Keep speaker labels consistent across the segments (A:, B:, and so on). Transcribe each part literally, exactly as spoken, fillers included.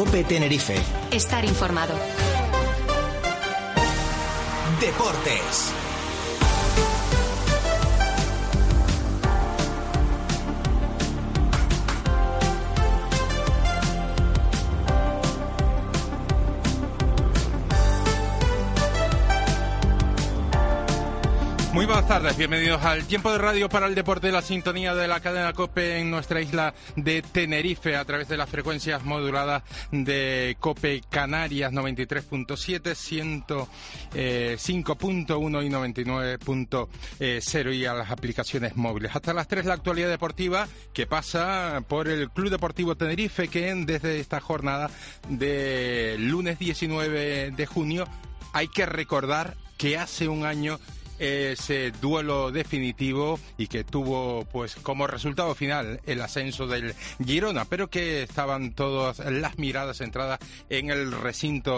A: COPE Tenerife.
B: Estar informado.
A: Deportes.
C: Muy buenas tardes, bienvenidos al Tiempo de Radio para el Deporte, la sintonía de la cadena COPE en nuestra isla de Tenerife a través de las frecuencias moduladas de COPE Canarias noventa y tres punto siete, ciento cinco punto uno y noventa y nueve punto cero y a las aplicaciones móviles. Hasta las tres la actualidad deportiva que pasa por el Club Deportivo Tenerife, que desde esta jornada de lunes diecinueve de junio hay que recordar que hace un año ese duelo definitivo y que tuvo pues como resultado final el ascenso del Girona, pero que estaban todas las miradas centradas en el recinto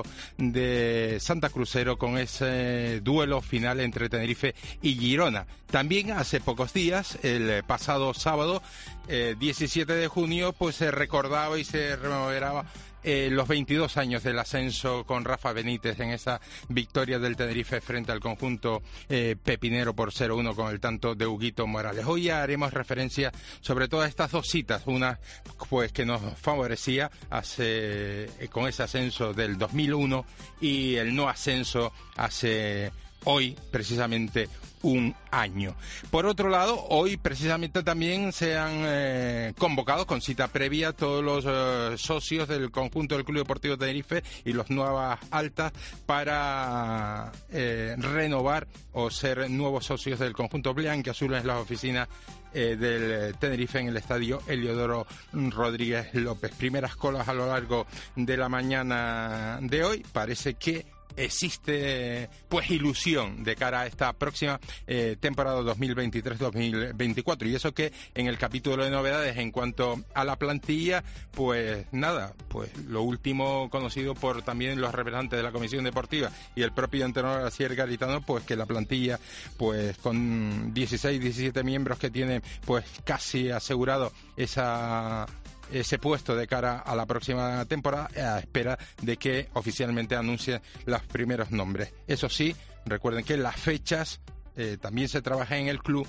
C: de Santa Crucero con ese duelo final entre Tenerife y Girona. También hace pocos días, el pasado sábado eh, diecisiete de junio, pues se recordaba y se rememoraba Eh, los veintidós años del ascenso con Rafa Benítez en esa victoria del Tenerife frente al conjunto eh, pepinero por cero uno con el tanto de Huguito Morales. Hoy haremos referencia sobre todas estas dos citas, una pues que nos favorecía hace, eh, con ese ascenso del dos mil uno y el no ascenso hace hoy precisamente un año. Por otro lado, hoy precisamente también se han eh, convocado con cita previa todos los eh, socios del conjunto del Club Deportivo Tenerife y los nuevas altas para eh, renovar o ser nuevos socios del conjunto blanquiazul en las oficinas eh, del Tenerife en el estadio Heliodoro Rodríguez López. Primeras colas a lo largo de la mañana de hoy. Parece que existe pues ilusión de cara a esta próxima eh, temporada dos mil veintitrés dos mil veinticuatro, y eso que en el capítulo de novedades en cuanto a la plantilla, pues nada, pues lo último conocido por también los representantes de la Comisión Deportiva y el propio entrenador Asier Garitano, pues que la plantilla pues con dieciséis, diecisiete miembros que tiene pues casi asegurado esa ese puesto de cara a la próxima temporada, a espera de que oficialmente anuncien los primeros nombres. Eso sí, recuerden que las fechas eh, también se trabaja en el club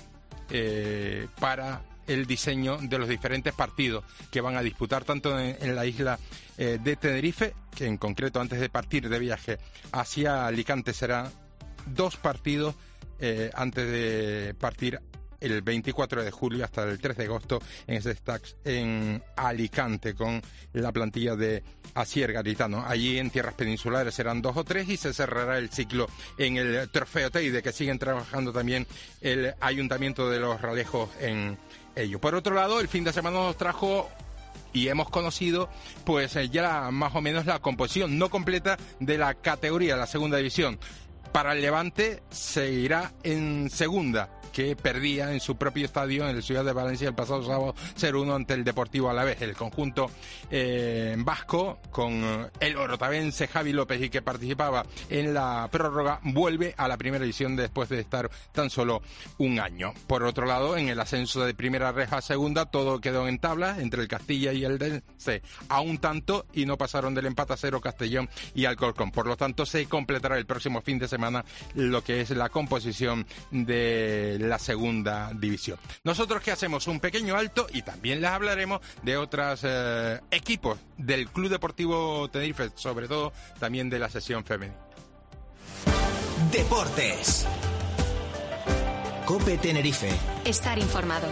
C: eh, para el diseño de los diferentes partidos que van a disputar tanto en, en la isla eh, de Tenerife, que en concreto antes de partir de viaje hacia Alicante serán dos partidos eh, antes de partir el veinticuatro de julio hasta el tres de agosto en ese Stacks en Alicante con la plantilla de Asier Garitano. Allí en tierras peninsulares serán dos o tres y se cerrará el ciclo en el Trofeo Teide, que siguen trabajando también el Ayuntamiento de Los Ralejos en ello. Por otro lado, el fin de semana nos trajo y hemos conocido pues ya más o menos la composición no completa de la categoría, la segunda división. Para el Levante seguirá en segunda, que perdía en su propio estadio en el Ciudad de Valencia el pasado sábado cero uno ante el Deportivo Alavés. El conjunto eh, vasco, con el orotavense Javi López y que participaba en la prórroga, vuelve a la primera división después de estar tan solo un año. Por otro lado, en el ascenso de primera reja a segunda, todo quedó en tablas entre el Castilla y el del C, a un tanto, y no pasaron del empate a cero Castellón y Alcorcón. Por lo tanto, se completará el próximo fin de semana lo que es la composición de la segunda división. Nosotros que hacemos un pequeño alto y también les hablaremos de otros eh, equipos del Club Deportivo Tenerife, sobre todo también de la sección femenina.
A: Deportes. COPE Tenerife.
B: Estar informado.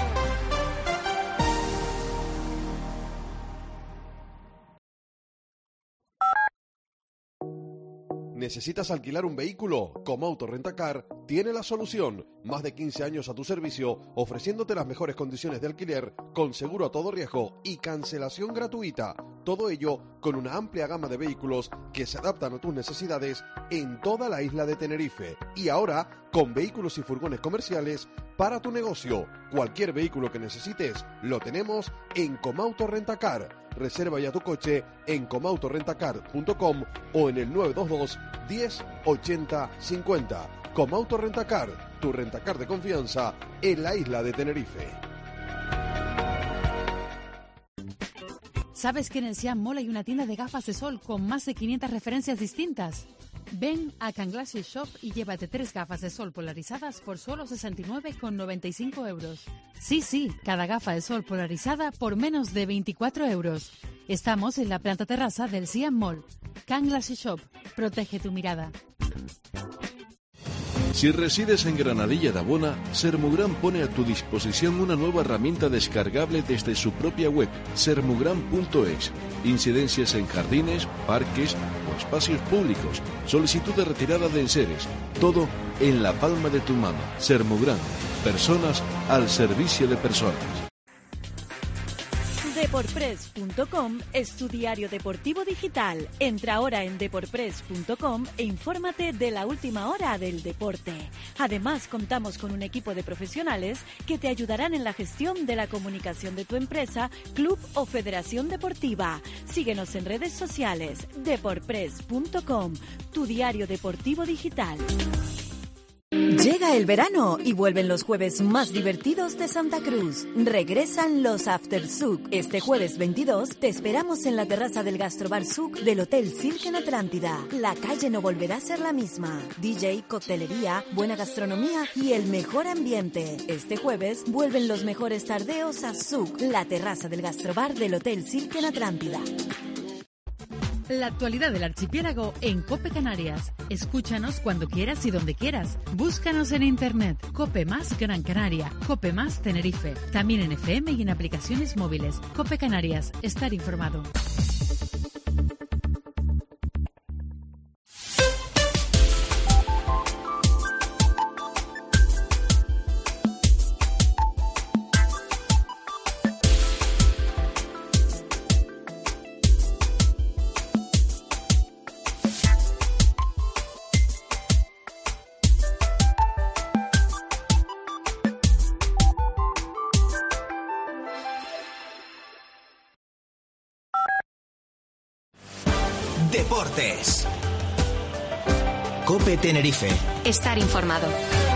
D: ¿Necesitas alquilar un vehículo? Comauto Rentacar tiene la solución. Más de quince años a tu servicio, ofreciéndote las mejores condiciones de alquiler, con seguro a todo riesgo y cancelación gratuita. Todo ello con una amplia gama de vehículos que se adaptan a tus necesidades en toda la isla de Tenerife. Y ahora, con vehículos y furgones comerciales para tu negocio. Cualquier vehículo que necesites, lo tenemos en Comauto Rentacar. Reserva ya tu coche en comauto rentacar punto com o en el nueve dos dos, diez, ochenta, cincuenta. Comauto Rentacar, tu rentacar de confianza en la isla de Tenerife.
E: ¿Sabes que en el Siam Mall hay una tienda de gafas de sol con más de quinientas referencias distintas? Ven a Can Glasses Shop y llévate tres gafas de sol polarizadas por solo sesenta y nueve con noventa y cinco euros. Sí, sí, cada gafa de sol polarizada por menos de veinticuatro euros. Estamos en la planta terraza del Siam Mall. Can Glasses Shop, protege tu mirada.
F: Si resides en Granadilla de Abona, Sermugran pone a tu disposición una nueva herramienta descargable desde su propia web, sermugran punto es. Incidencias en jardines, parques o espacios públicos, solicitud de retirada de enseres, todo en la palma de tu mano. Sermugran, personas al servicio de personas.
G: Deporpress punto com es tu diario deportivo digital. Entra ahora en deporpress punto com e infórmate de la última hora del deporte. Además, contamos con un equipo de profesionales que te ayudarán en la gestión de la comunicación de tu empresa, club o federación deportiva. Síguenos en redes sociales. Deporpress punto com, tu diario deportivo digital. Llega el verano y vuelven los jueves más divertidos de Santa Cruz. Regresan los After Souk. Este jueves veintidós te esperamos en la terraza del Gastrobar Souk del Hotel Cirque en Atlántida. La calle no volverá a ser la misma. D J, coctelería, buena gastronomía y el mejor ambiente. Este jueves vuelven los mejores tardeos a Souk, la terraza del Gastrobar del Hotel Cirque en Atlántida.
E: La actualidad del archipiélago en COPE Canarias. Escúchanos cuando quieras y donde quieras. Búscanos en internet. COPE Más Gran Canaria. COPE Más Tenerife. También en F M y en aplicaciones móviles. COPE Canarias. Estar informado.
A: Deportes. COPE Tenerife.
B: Estar informado.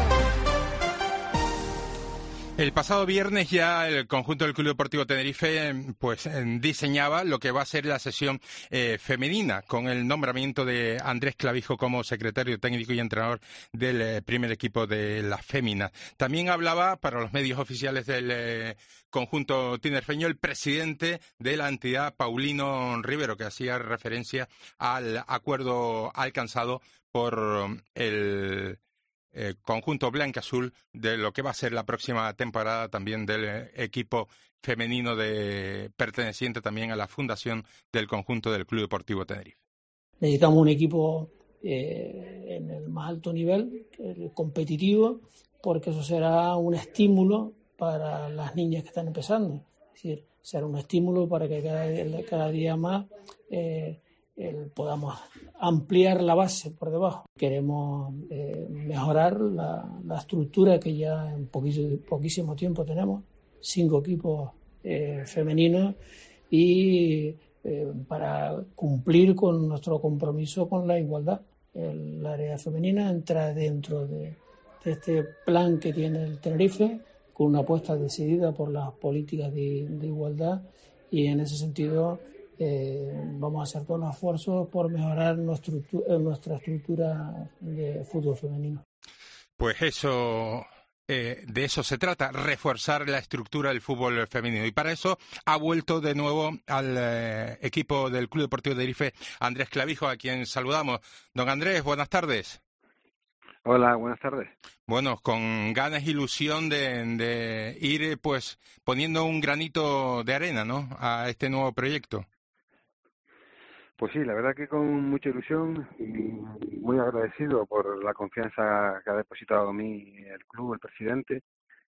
C: El pasado viernes ya el conjunto del Club Deportivo Tenerife pues diseñaba lo que va a ser la sesión eh, femenina con el nombramiento de Andrés Clavijo como secretario técnico y entrenador del eh, primer equipo de las féminas. También hablaba para los medios oficiales del eh, conjunto tinerfeño el presidente de la entidad, Paulino Rivero, que hacía referencia al acuerdo alcanzado por el Eh, conjunto blanca-azul de lo que va a ser la próxima temporada también del eh, equipo femenino de perteneciente también a la fundación del conjunto del Club Deportivo Tenerife.
H: Necesitamos un equipo eh, en el más alto nivel, el competitivo, porque eso será un estímulo para las niñas que están empezando. Es decir, será un estímulo para que cada, cada día más eh, el, podamos ampliar la base por debajo. Queremos eh, mejorar la, la estructura que ya en poquísimo, poquísimo tiempo tenemos, cinco equipos eh, femeninos, y eh, para cumplir con nuestro compromiso con la igualdad. El área femenina entra dentro de, de este plan que tiene el Tenerife, con una apuesta decidida por las políticas de, de igualdad, y en ese sentido Eh, vamos a hacer todos los esfuerzos por mejorar nuestra, nuestra estructura de fútbol femenino.
C: Pues eso, eh, de eso se trata, reforzar la estructura del fútbol femenino. Y para eso ha vuelto de nuevo al eh, equipo del Club Deportivo de Tenerife Andrés Clavijo, a quien saludamos. Don Andrés, buenas tardes.
I: Hola, buenas tardes.
C: Bueno, con ganas e ilusión de, de ir pues poniendo un granito de arena, ¿no?, a este nuevo proyecto.
I: Pues sí, la verdad que con mucha ilusión y muy agradecido por la confianza que ha depositado en mí el club, el presidente,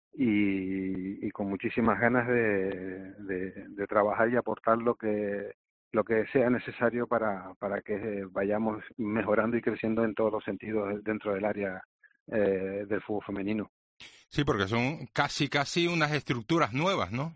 I: y, y con muchísimas ganas de, de, de trabajar y aportar lo que lo que sea necesario para, para que vayamos mejorando y creciendo en todos los sentidos dentro del área eh, del fútbol femenino.
C: Sí, porque son casi, casi unas estructuras nuevas, ¿no?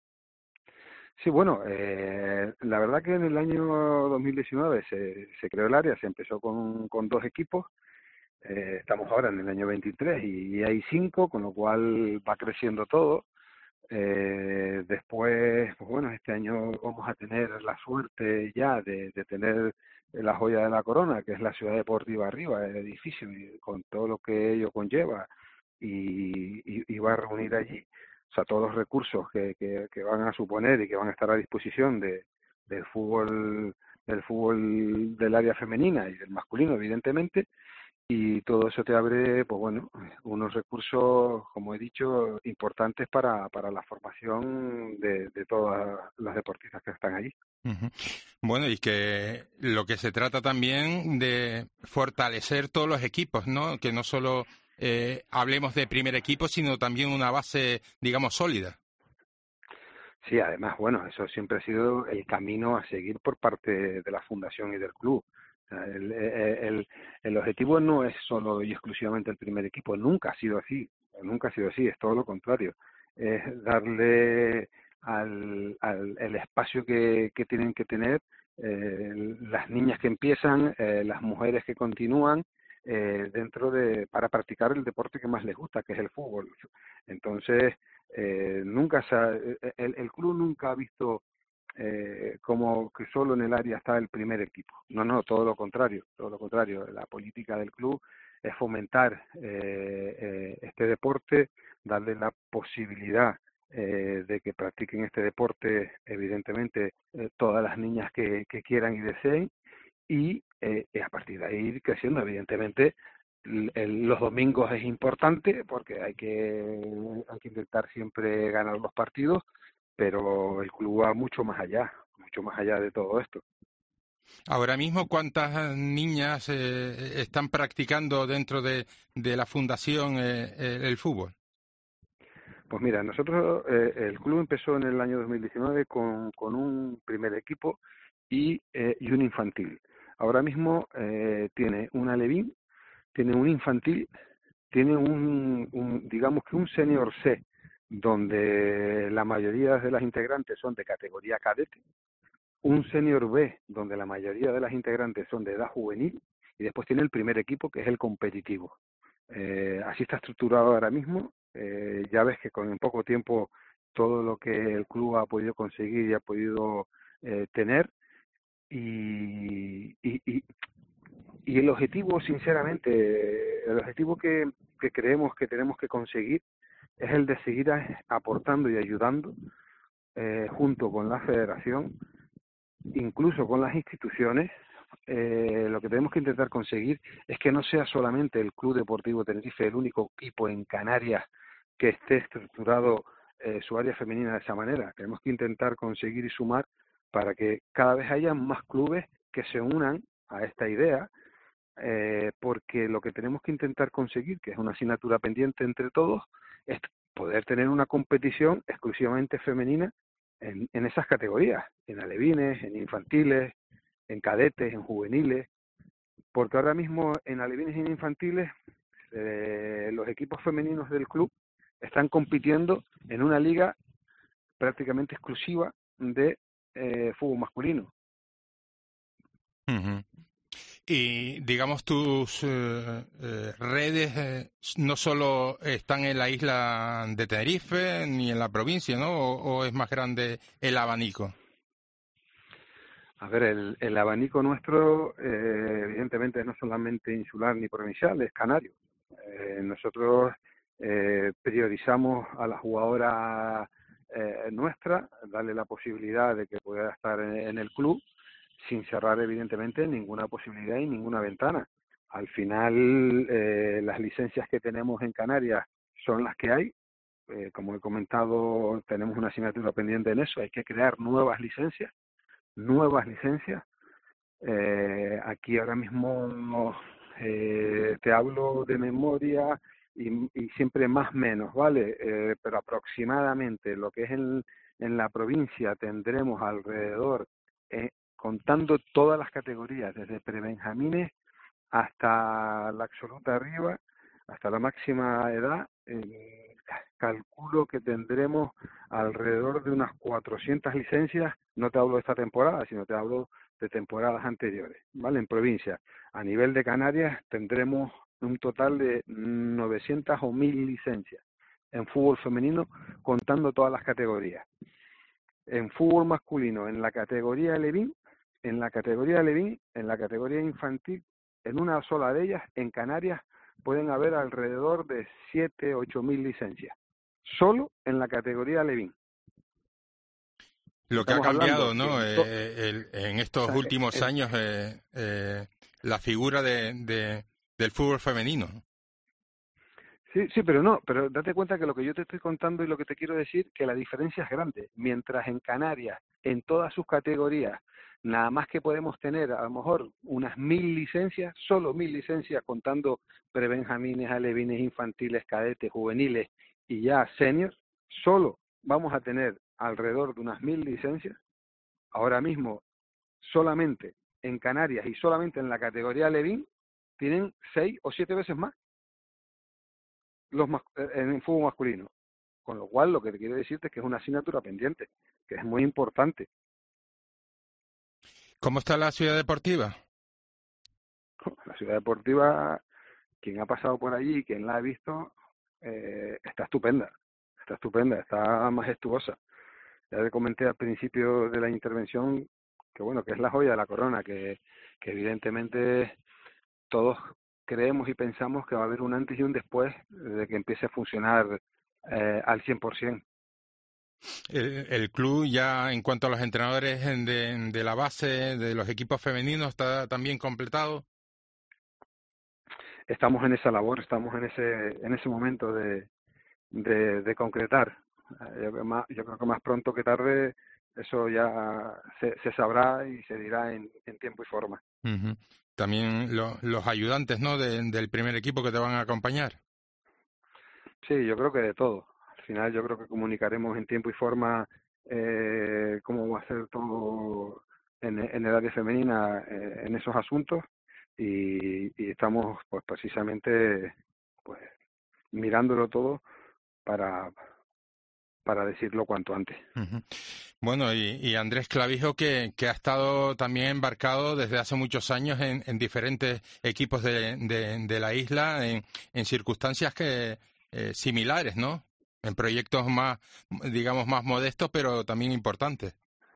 I: Sí, bueno, eh, la verdad que en el año dos mil diecinueve se, se creó el área, se empezó con, con dos equipos, eh, estamos ahora en el año veintitrés y, y hay cinco, con lo cual va creciendo todo. Eh, después, pues bueno, este año vamos a tener la suerte ya de, de tener la joya de la corona, que es la Ciudad Deportiva Arriba, el edificio, y con todo lo que ello conlleva, y, y, y va a reunir allí, o sea, todos los recursos que, que, que van a suponer y que van a estar a disposición de, del fútbol, del fútbol del área femenina y del masculino, evidentemente. Y todo eso te abre, pues bueno, unos recursos, como he dicho, importantes para, para la formación de, de todas las deportistas que están allí.
C: Uh-huh. Bueno, y que lo que se trata también de fortalecer todos los equipos, ¿no? Que no solo eh, hablemos de primer equipo, sino también una base, digamos, sólida.
I: Sí, además, bueno, eso siempre ha sido el camino a seguir por parte de la fundación y del club. El, el, el objetivo no es solo y exclusivamente el primer equipo, nunca ha sido así, nunca ha sido así, es todo lo contrario, es darle al, al el espacio que, que tienen que tener eh, las niñas que empiezan, eh, las mujeres que continúan eh, dentro de para practicar el deporte que más les gusta, que es el fútbol. Entonces, eh, nunca se ha, el, el club nunca ha visto Eh, como que solo en el área está el primer equipo. No, no, todo lo contrario, todo lo contrario. La política del club es fomentar eh, eh, este deporte, darle la posibilidad eh, de que practiquen este deporte, evidentemente, eh, todas las niñas que, que quieran y deseen, y eh, a partir de ahí ir creciendo, evidentemente. El, el, los domingos es importante porque hay que, hay que intentar siempre ganar los partidos, pero el club va mucho más allá, mucho más allá de todo esto.
C: Ahora mismo, ¿cuántas niñas eh, están practicando dentro de, de la fundación eh, el, el fútbol?
I: Pues mira, nosotros, eh, el club empezó en el año dos mil diecinueve con, con un primer equipo y, eh, y un infantil. Ahora mismo eh, tiene un alevín, tiene un infantil, tiene un, un digamos que un senior C, donde la mayoría de las integrantes son de categoría cadete, un senior B, donde la mayoría de las integrantes son de edad juvenil, y después tiene el primer equipo, que es el competitivo. Eh, así está estructurado ahora mismo. Eh, ya ves que con poco tiempo todo lo que el club ha podido conseguir y ha podido eh, tener, y, y, y, y el objetivo, sinceramente, el objetivo que, que creemos que tenemos que conseguir es el de seguir aportando y ayudando eh, junto con la federación, incluso con las instituciones. Eh, lo que tenemos que intentar conseguir es que no sea solamente el Club Deportivo Tenerife el único equipo en Canarias que esté estructurado eh, su área femenina de esa manera. Tenemos que intentar conseguir y sumar para que cada vez haya más clubes que se unan a esta idea, eh, porque lo que tenemos que intentar conseguir, que es una asignatura pendiente entre todos, es poder tener una competición exclusivamente femenina en, en esas categorías, en alevines, en infantiles, en cadetes, en juveniles, porque ahora mismo en alevines y en infantiles eh, los equipos femeninos del club están compitiendo en una liga prácticamente exclusiva de eh, fútbol masculino.
C: Uh-huh. Y digamos tus eh, eh, redes eh, no solo están en la isla de Tenerife ni en la provincia, ¿no? ¿O, o es más grande el abanico?
I: A ver, el, el abanico nuestro eh, evidentemente no solamente insular ni provincial, es canario. Eh, nosotros eh, priorizamos a la jugadora eh, nuestra, darle la posibilidad de que pueda estar en, en el club, sin cerrar evidentemente ninguna posibilidad y ninguna ventana. Al final eh, las licencias que tenemos en Canarias son las que hay. Eh, como he comentado, tenemos una asignatura pendiente en eso, hay que crear nuevas licencias, nuevas licencias. Eh, aquí ahora mismo eh, te hablo de memoria y, y siempre más menos, ¿vale? Eh, pero aproximadamente lo que es en, en la provincia tendremos alrededor, eh, contando todas las categorías, desde prebenjamines hasta la absoluta arriba, hasta la máxima edad, eh, calculo que tendremos alrededor de unas cuatrocientas licencias. No te hablo de esta temporada, sino te hablo de temporadas anteriores, ¿vale? En provincia. A nivel de Canarias tendremos un total de novecientas o mil licencias. en fútbol femenino, contando todas las categorías. En fútbol masculino, en la categoría Levín, en la categoría Levín, en la categoría infantil, en una sola de ellas, en Canarias, pueden haber alrededor de siete, ocho mil licencias. Solo en la categoría Levín.
C: Lo que
I: Estamos
C: ha cambiado,
I: hablando,
C: ¿no?
I: sí,
C: Eh, el, en estos
I: o sea,
C: últimos
I: el,
C: años, eh, eh, la figura de, de, del fútbol femenino.
I: Sí, sí, pero no, pero date cuenta que lo que yo te estoy contando y lo que te quiero decir, que la diferencia es grande. Mientras en Canarias, en todas sus categorías, nada más que podemos tener a lo mejor unas mil licencias, solo mil licencias contando prebenjamines, alevines, infantiles, cadetes, juveniles y ya seniors, solo vamos a tener alrededor de unas mil licencias. Ahora mismo, solamente en Canarias y solamente en la categoría Levín, tienen seis o siete veces más los mas en el fútbol masculino. Con lo cual, lo que te quiero decirte es que es una asignatura pendiente, que es muy importante.
C: ¿Cómo está la ciudad deportiva?
I: La ciudad deportiva, quien ha pasado por allí, quien la ha visto, eh, está estupenda, está estupenda, está majestuosa. Ya te comenté al principio de la intervención que bueno, que es la joya de la corona, que, que evidentemente todos creemos y pensamos que va a haber un antes y un después de que empiece a funcionar eh, al cien por ciento.
C: El, el club ya en cuanto a los entrenadores de, de la base, de los equipos femeninos, está también completado.
I: Estamos en esa labor, estamos en ese en ese momento de, de, de concretar. Yo, más, yo creo que más pronto que tarde eso ya se, se sabrá y se dirá en, en tiempo y forma.
C: Uh-huh. También lo, los ayudantes, ¿no?, de, del primer equipo que te van a acompañar.
I: Sí, yo creo que de todo. Al final yo creo que comunicaremos en tiempo y forma eh, cómo va a ser todo en, en el área femenina eh, en esos asuntos y, y estamos pues precisamente pues mirándolo todo para para decirlo cuanto antes.
C: Uh-huh. Bueno, y, y Andrés Clavijo, que, que ha estado también embarcado desde hace muchos años en, en diferentes equipos de, de, de la isla, en, en circunstancias que eh, similares, ¿no? En proyectos más, digamos, más modestos, pero también importantes.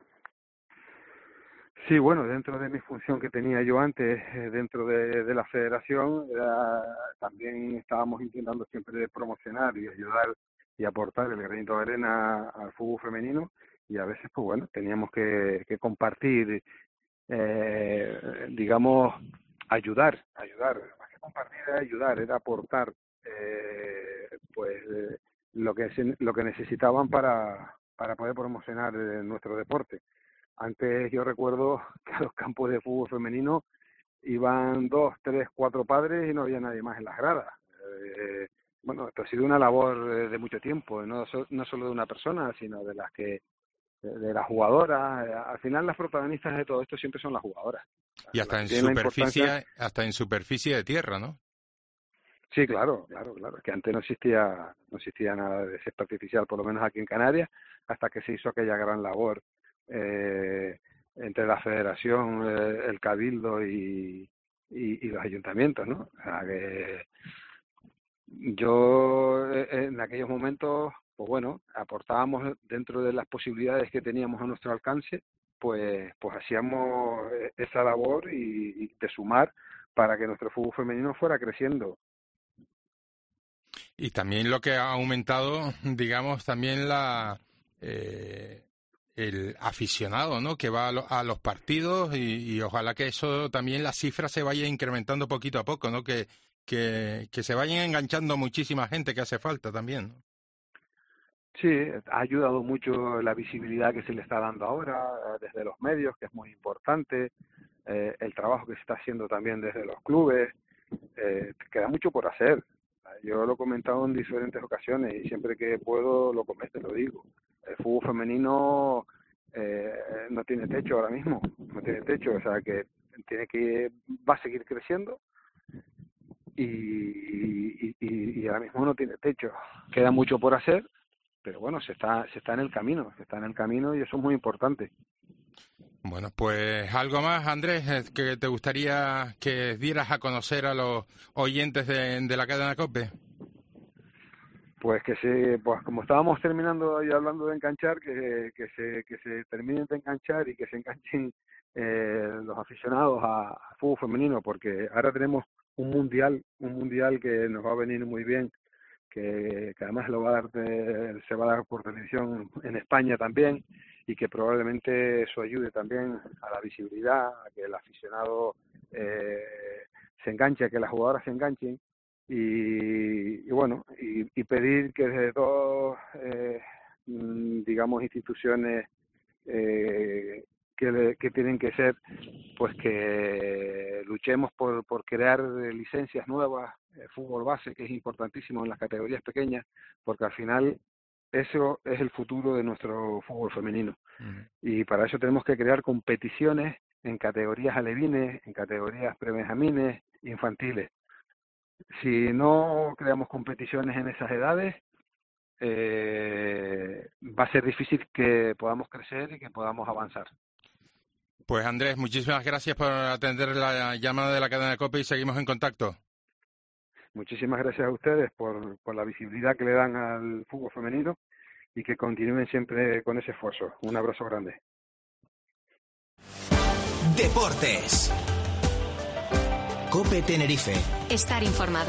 I: Sí, bueno, dentro de mi función que tenía yo antes, eh, dentro de, de la federación, era, también estábamos intentando siempre promocionar y ayudar y aportar el granito de arena al fútbol femenino, y a veces, pues bueno, teníamos que, que compartir, eh, digamos, ayudar, ayudar, más que compartir era ayudar, era aportar, eh, pues, eh, lo que se, lo que necesitaban para, para poder promocionar eh, nuestro deporte. Antes yo recuerdo que a los campos de fútbol femenino iban dos, tres, cuatro padres y no había nadie más en las gradas. Eh, Bueno, esto ha sido una labor de mucho tiempo, no, so, no solo de una persona, sino de las que, de, de las jugadoras. Al final las protagonistas de todo esto siempre son las jugadoras.
C: Y hasta en
I: Tienen
C: superficie, hasta en superficie de tierra, ¿no?
I: Sí, claro, claro, claro. Que antes no existía, no existía nada de césped artificial, por lo menos aquí en Canarias, hasta que se hizo aquella gran labor eh, entre la Federación, eh, el Cabildo y, y, y los ayuntamientos, ¿no? O sea que yo en aquellos momentos, pues bueno, aportábamos dentro de las posibilidades que teníamos a nuestro alcance, pues pues hacíamos esa labor y, y de sumar para que nuestro fútbol femenino fuera creciendo.
C: Y también lo que ha aumentado, digamos, también la eh, el aficionado, ¿no?, que va a, lo, a los partidos y, y ojalá que eso también, la cifra se vaya incrementando poquito a poco, ¿no?, que Que, que se vayan enganchando muchísima gente, que hace falta también, ¿no?
I: Sí, ha ayudado mucho la visibilidad que se le está dando ahora desde los medios, que es muy importante, eh, el trabajo que se está haciendo también desde los clubes, eh, queda mucho por hacer. Yo lo he comentado en diferentes ocasiones y siempre que puedo lo comento, lo digo. El fútbol femenino eh, no tiene techo ahora mismo, no tiene techo, o sea que tiene que va a seguir creciendo. Y, y, y, y ahora mismo no tiene techo. Queda mucho por hacer, pero bueno, se está se está en el camino, se está en el camino y eso es muy importante.
C: Bueno, pues algo más, Andrés, que te gustaría que dieras a conocer a los oyentes de, de la cadena COPE.
I: pues que se, pues como estábamos terminando y hablando de enganchar, que, que se que se terminen de enganchar y que se enganchen eh, los aficionados a, a fútbol femenino, porque ahora tenemos un mundial, un mundial que nos va a venir muy bien, que, que además lo va a dar de, se va a dar por televisión en España también, y que probablemente eso ayude también a la visibilidad, a que el aficionado eh, se enganche, a que las jugadoras se enganchen. Y, y bueno, y, y pedir que desde todas, eh, digamos, instituciones eh, que, que tienen que ser, pues que luchemos por, por crear licencias nuevas, eh, fútbol base, que es importantísimo en las categorías pequeñas, porque al final eso es el futuro de nuestro fútbol femenino. Uh-huh. Y para eso tenemos que crear competiciones en categorías alevines, en categorías prebenjamines, infantiles. Si no creamos competiciones en esas edades, eh, va a ser difícil que podamos crecer y que podamos avanzar.
C: Pues Andrés, muchísimas gracias por atender la llamada de la cadena COPE y seguimos en contacto.
I: Muchísimas gracias a ustedes por, por la visibilidad que le dan al fútbol femenino y que continúen siempre con ese esfuerzo. Un abrazo grande.
A: Deportes. COPE Tenerife.
B: Estar informado.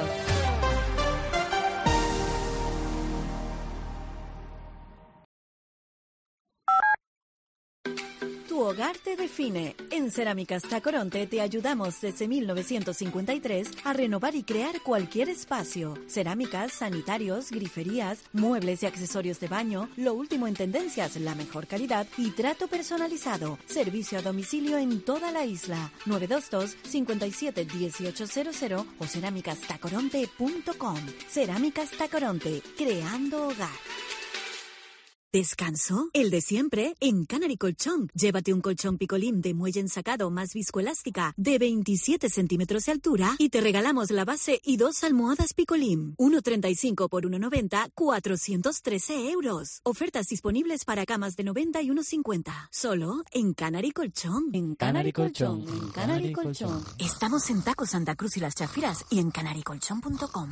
G: Tu hogar te define. En Cerámicas Tacoronte te ayudamos desde mil novecientos cincuenta y tres a renovar y crear cualquier espacio. Cerámicas, sanitarios, griferías, muebles y accesorios de baño, lo último en tendencias, la mejor calidad y trato personalizado. Servicio a domicilio en toda la isla. nueve dos dos, cinco siete, uno ocho cero cero o cerámicas tacoronte punto com. Cerámicas Tacoronte, creando hogar. ¿Descanso? El de siempre en Canary Colchón. Llévate un colchón Picolín de muelle ensacado más viscoelástica de veintisiete centímetros de altura y te regalamos la base y dos almohadas Picolín. uno treinta y cinco por uno noventa, cuatrocientos trece euros. Ofertas disponibles para camas de noventa y uno cincuenta. Solo en Canary Colchón. En Canary Colchón. En Canary Colchón. Estamos en Taco Santa Cruz y Las Chafiras y en canary colchón punto com.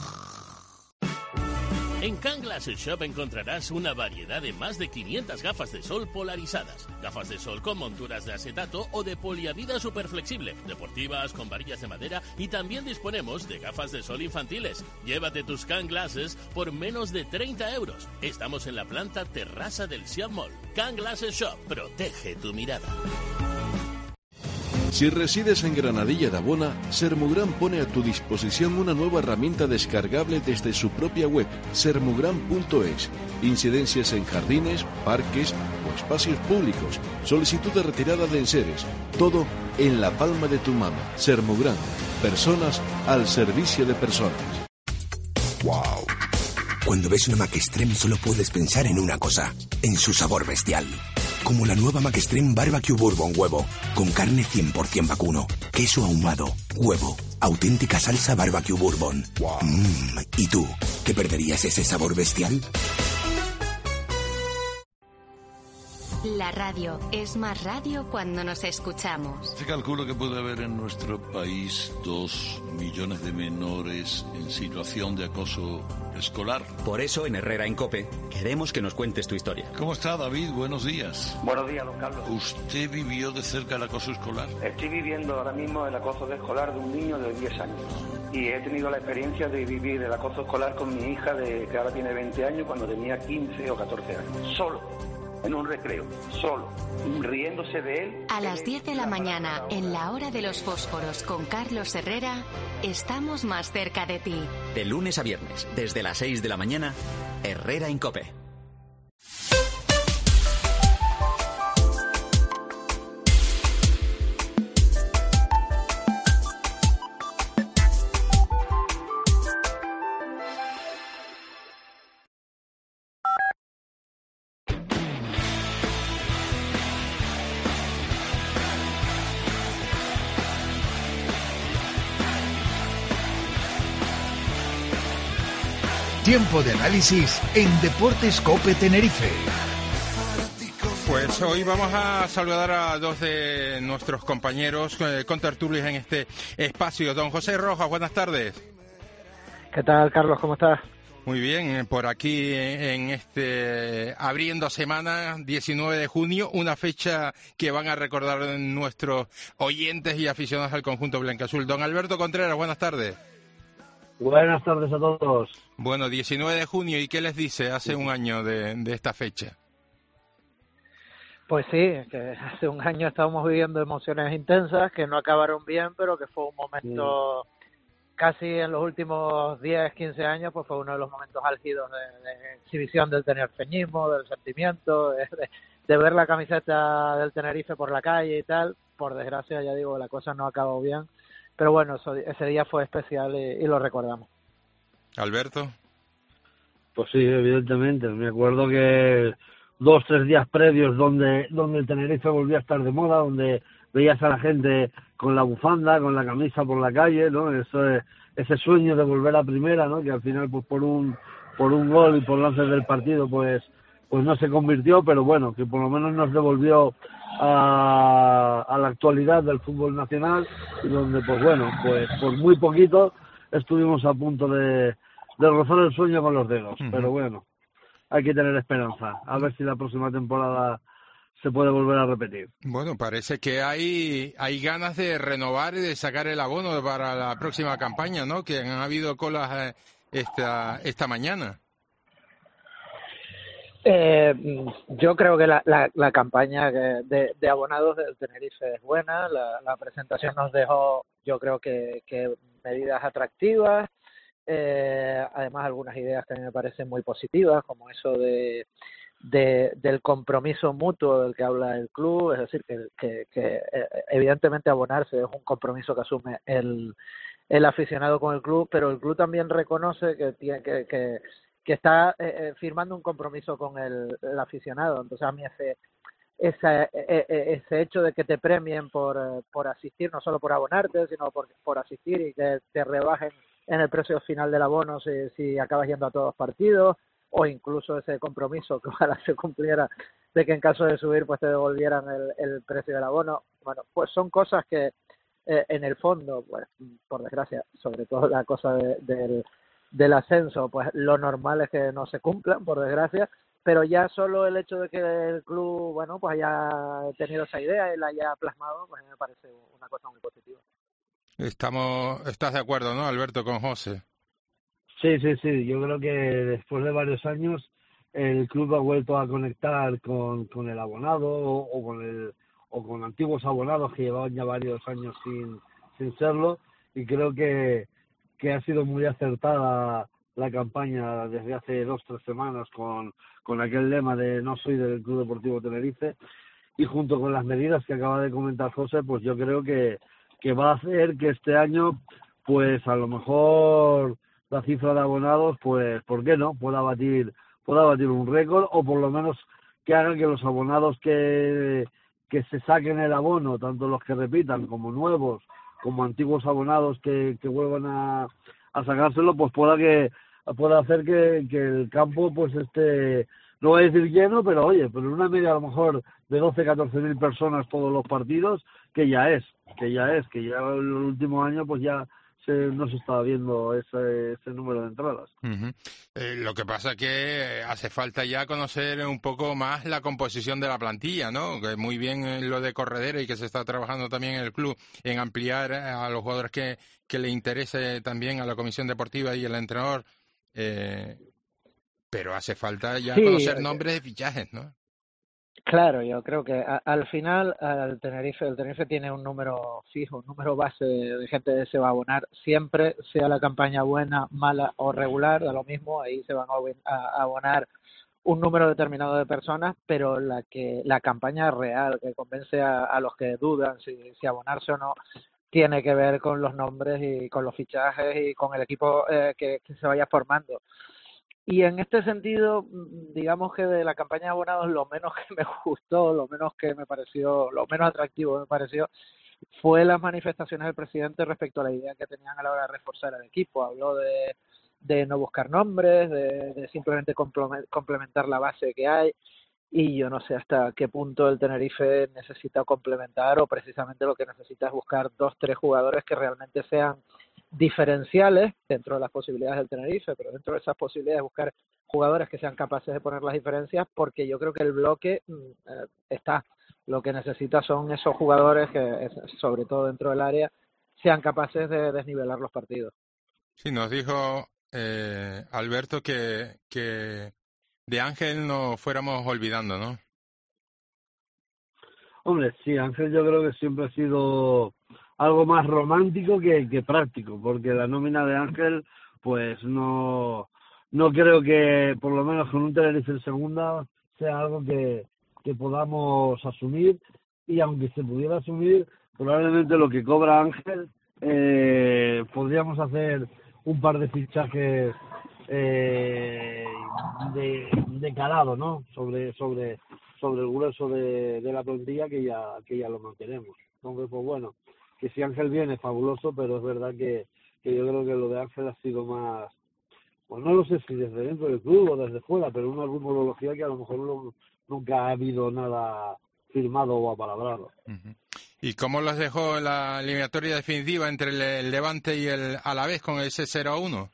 J: En Can Glasses Shop encontrarás una variedad de más de quinientas gafas de sol polarizadas. Gafas de sol con monturas de acetato o de poliamida superflexible, deportivas, con varillas de madera y también disponemos de gafas de sol infantiles. Llévate tus Can Glasses por menos de treinta euros. Estamos en la planta terraza del Siam Mall. Can Glasses Shop, protege tu mirada.
F: Si resides en Granadilla de Abona, Sermugran pone a tu disposición una nueva herramienta descargable desde su propia web, sermugran punto es. Incidencias en jardines, parques o espacios públicos, solicitud de retirada de enseres, todo en la palma de tu mano. Sermugran, personas al servicio de personas.
K: ¡Wow! Cuando ves una Mac Extreme solo puedes pensar en una cosa, en su sabor bestial. Como la nueva Mac Extreme Barbecue Bourbon Huevo, con carne cien por ciento vacuno, queso ahumado, huevo, auténtica salsa Barbecue Bourbon. Wow. Mm, ¿Y tú, qué perderías ese sabor bestial?
B: La radio es más radio cuando nos escuchamos.
L: Se calcula que puede haber en nuestro país dos millones de menores en situación de acoso escolar.
M: Por eso en Herrera en COPE queremos que nos cuentes tu historia.
L: ¿Cómo está, David? Buenos días.
N: Buenos días, don Carlos.
L: ¿Usted vivió de cerca el acoso escolar?
N: Estoy viviendo ahora mismo el acoso escolar de un niño de diez años. Y he tenido la experiencia de vivir el acoso escolar con mi hija, de que ahora tiene veinte años, cuando tenía quince o catorce años. Solo. En un recreo, solo, riéndose de él.
B: A las diez de la mañana, en la hora de los fósforos con Carlos Herrera, estamos más cerca de ti.
M: De lunes a viernes, desde las seis de la mañana, Herrera en COPE.
O: Tiempo de análisis en Deportes COPE Tenerife.
C: Pues hoy vamos a saludar a dos de nuestros compañeros eh, contertulios en este espacio. Don José Rojas, buenas tardes.
P: ¿Qué tal, Carlos? ¿Cómo estás?
C: Muy bien, por aquí en este abriendo semana, diecinueve de junio, una fecha que van a recordar nuestros oyentes y aficionados al conjunto blanquiazul. Don Alberto Contreras, buenas tardes.
P: Buenas tardes a todos.
C: Bueno, diecinueve de junio, ¿y qué les dice hace un año de, de esta fecha?
Q: Pues sí, que hace un año estábamos viviendo emociones intensas que no acabaron bien, pero que fue un momento... Sí. Casi en los últimos diez, quince años, pues fue uno de los momentos álgidos de, de exhibición del tenerifeñismo, del sentimiento, de, de, de ver la camiseta del Tenerife por la calle y tal. Por desgracia, ya digo, la cosa no acabó bien, pero bueno, eso, ese día fue especial y, y lo recordamos.
C: ¿Alberto?
P: Pues sí, evidentemente. Me acuerdo que dos, tres días previos donde, donde el Tenerife volvía a estar de moda, donde veías a la gente con la bufanda, con la camisa por la calle, ¿no? Eso es, ese sueño de volver a primera, ¿no? Que al final, pues por un por un gol y por lances del partido, pues pues no se convirtió, pero bueno, que por lo menos nos devolvió a, a la actualidad del fútbol nacional, y donde, pues bueno, pues por muy poquito estuvimos a punto de, de rozar el sueño con los dedos, uh-huh. Pero bueno, hay que tener esperanza, a ver si la próxima temporada se puede volver a repetir.
C: Bueno, parece que hay hay ganas de renovar y de sacar el abono para la próxima campaña, ¿no? Que han habido colas eh, esta esta mañana.
Q: Eh, yo creo que la, la, la campaña de, de abonados del Tenerife es buena. La, la presentación nos dejó, yo creo que, que medidas atractivas. Eh, además, algunas ideas que a mí me parecen muy positivas, como eso de De, del compromiso mutuo del que habla el club, es decir, que, que, que evidentemente abonarse es un compromiso que asume el, el aficionado con el club, pero el club también reconoce que tiene que, que, que está eh, firmando un compromiso con el, el aficionado. Entonces a mí ese ese, ese hecho de que te premien por, por asistir, no solo por abonarte, sino por, por asistir, y que te rebajen en el precio final del abono si, si acabas yendo a todos los partidos, o incluso ese compromiso que ojalá se cumpliera de que en caso de subir pues te devolvieran el, el precio del abono. Bueno, pues son cosas que eh, en el fondo, pues por desgracia, sobre todo la cosa de, del, del ascenso, pues lo normal es que no se cumplan, por desgracia, pero ya solo el hecho de que el club, bueno, pues haya tenido esa idea y la haya plasmado, pues me parece una cosa muy positiva.
C: Estamos, ¿estás de acuerdo, no, Alberto, con José?
P: Sí, sí, sí. Yo creo que después de varios años el club ha vuelto a conectar con, con el abonado o, o con el o con antiguos abonados que llevaban ya varios años sin sin serlo, y creo que que ha sido muy acertada la campaña desde hace dos tres semanas con con aquel lema de no soy del Club Deportivo Tenerife, y junto con las medidas que acaba de comentar José, pues yo creo que que va a hacer que este año, pues a lo mejor la cifra de abonados, pues, ¿por qué no?, pueda batir pueda batir un récord, o por lo menos que haga que los abonados que, que se saquen el abono, tanto los que repitan como nuevos, como antiguos abonados que, que vuelvan a, a sacárselo, pues pueda que pueda hacer que, que el campo pues esté, no voy a decir lleno, pero oye, pero una media a lo mejor de doce, catorce mil personas todos los partidos, que ya es, que ya es, que ya el último año pues ya Se, no se estaba viendo ese, ese número de entradas.
C: Uh-huh. Eh, lo que pasa es que hace falta ya conocer un poco más la composición de la plantilla, ¿no? Que muy bien eh, lo de Corredera, y que se está trabajando también en el club en ampliar a los jugadores que, que le interese también a la comisión deportiva y el entrenador. Eh, pero hace falta ya sí, conocer okay. nombres de fichajes, ¿no?
Q: Claro, yo creo que a, al final al Tenerife, el Tenerife tiene un número fijo, un número base de, de gente que se va a abonar siempre, sea la campaña buena, mala o regular, da lo mismo, ahí se van a, a abonar un número determinado de personas, pero la que la campaña real que convence a, a los que dudan si, si abonarse o no, tiene que ver con los nombres y con los fichajes y con el equipo eh, que, que se vaya formando. Y en este sentido, digamos que de la campaña de abonados, lo menos que me gustó, lo menos que me pareció, lo menos atractivo me pareció, fue las manifestaciones del presidente respecto a la idea que tenían a la hora de reforzar el equipo. Habló de, de no buscar nombres, de, de simplemente complementar la base que hay, y yo no sé hasta qué punto el Tenerife necesita complementar, o precisamente lo que necesita es buscar dos, tres jugadores que realmente sean diferenciales dentro de las posibilidades del Tenerife, pero dentro de esas posibilidades buscar jugadores que sean capaces de poner las diferencias, porque yo creo que el bloque eh, está. Lo que necesita son esos jugadores que, sobre todo dentro del área, sean capaces de desnivelar los partidos.
C: Sí, nos dijo eh, Alberto que, que de Ángel no fuéramos olvidando, ¿no?
P: Hombre, sí, Ángel yo creo que siempre ha sido algo más romántico que, que práctico, porque la nómina de Ángel, pues no, no creo que, por lo menos con un Tenerife en segunda, sea algo que, que podamos asumir, y aunque se pudiera asumir, probablemente lo que cobra Ángel, eh, podríamos hacer un par de fichajes eh, de, de calado, ¿no? Sobre, sobre, sobre el grueso de, de la plantilla que ya, que ya lo mantenemos. Entonces, pues bueno, que si Ángel viene, fabuloso, pero es verdad que, que yo creo que lo de Ángel ha sido más, pues no lo sé si desde dentro del club o desde fuera, pero una rumorología que a lo mejor no, nunca ha habido nada firmado o apalabrado.
C: Uh-huh. ¿Y cómo los dejó la eliminatoria definitiva entre el Levante y el Alavés con ese cero a uno?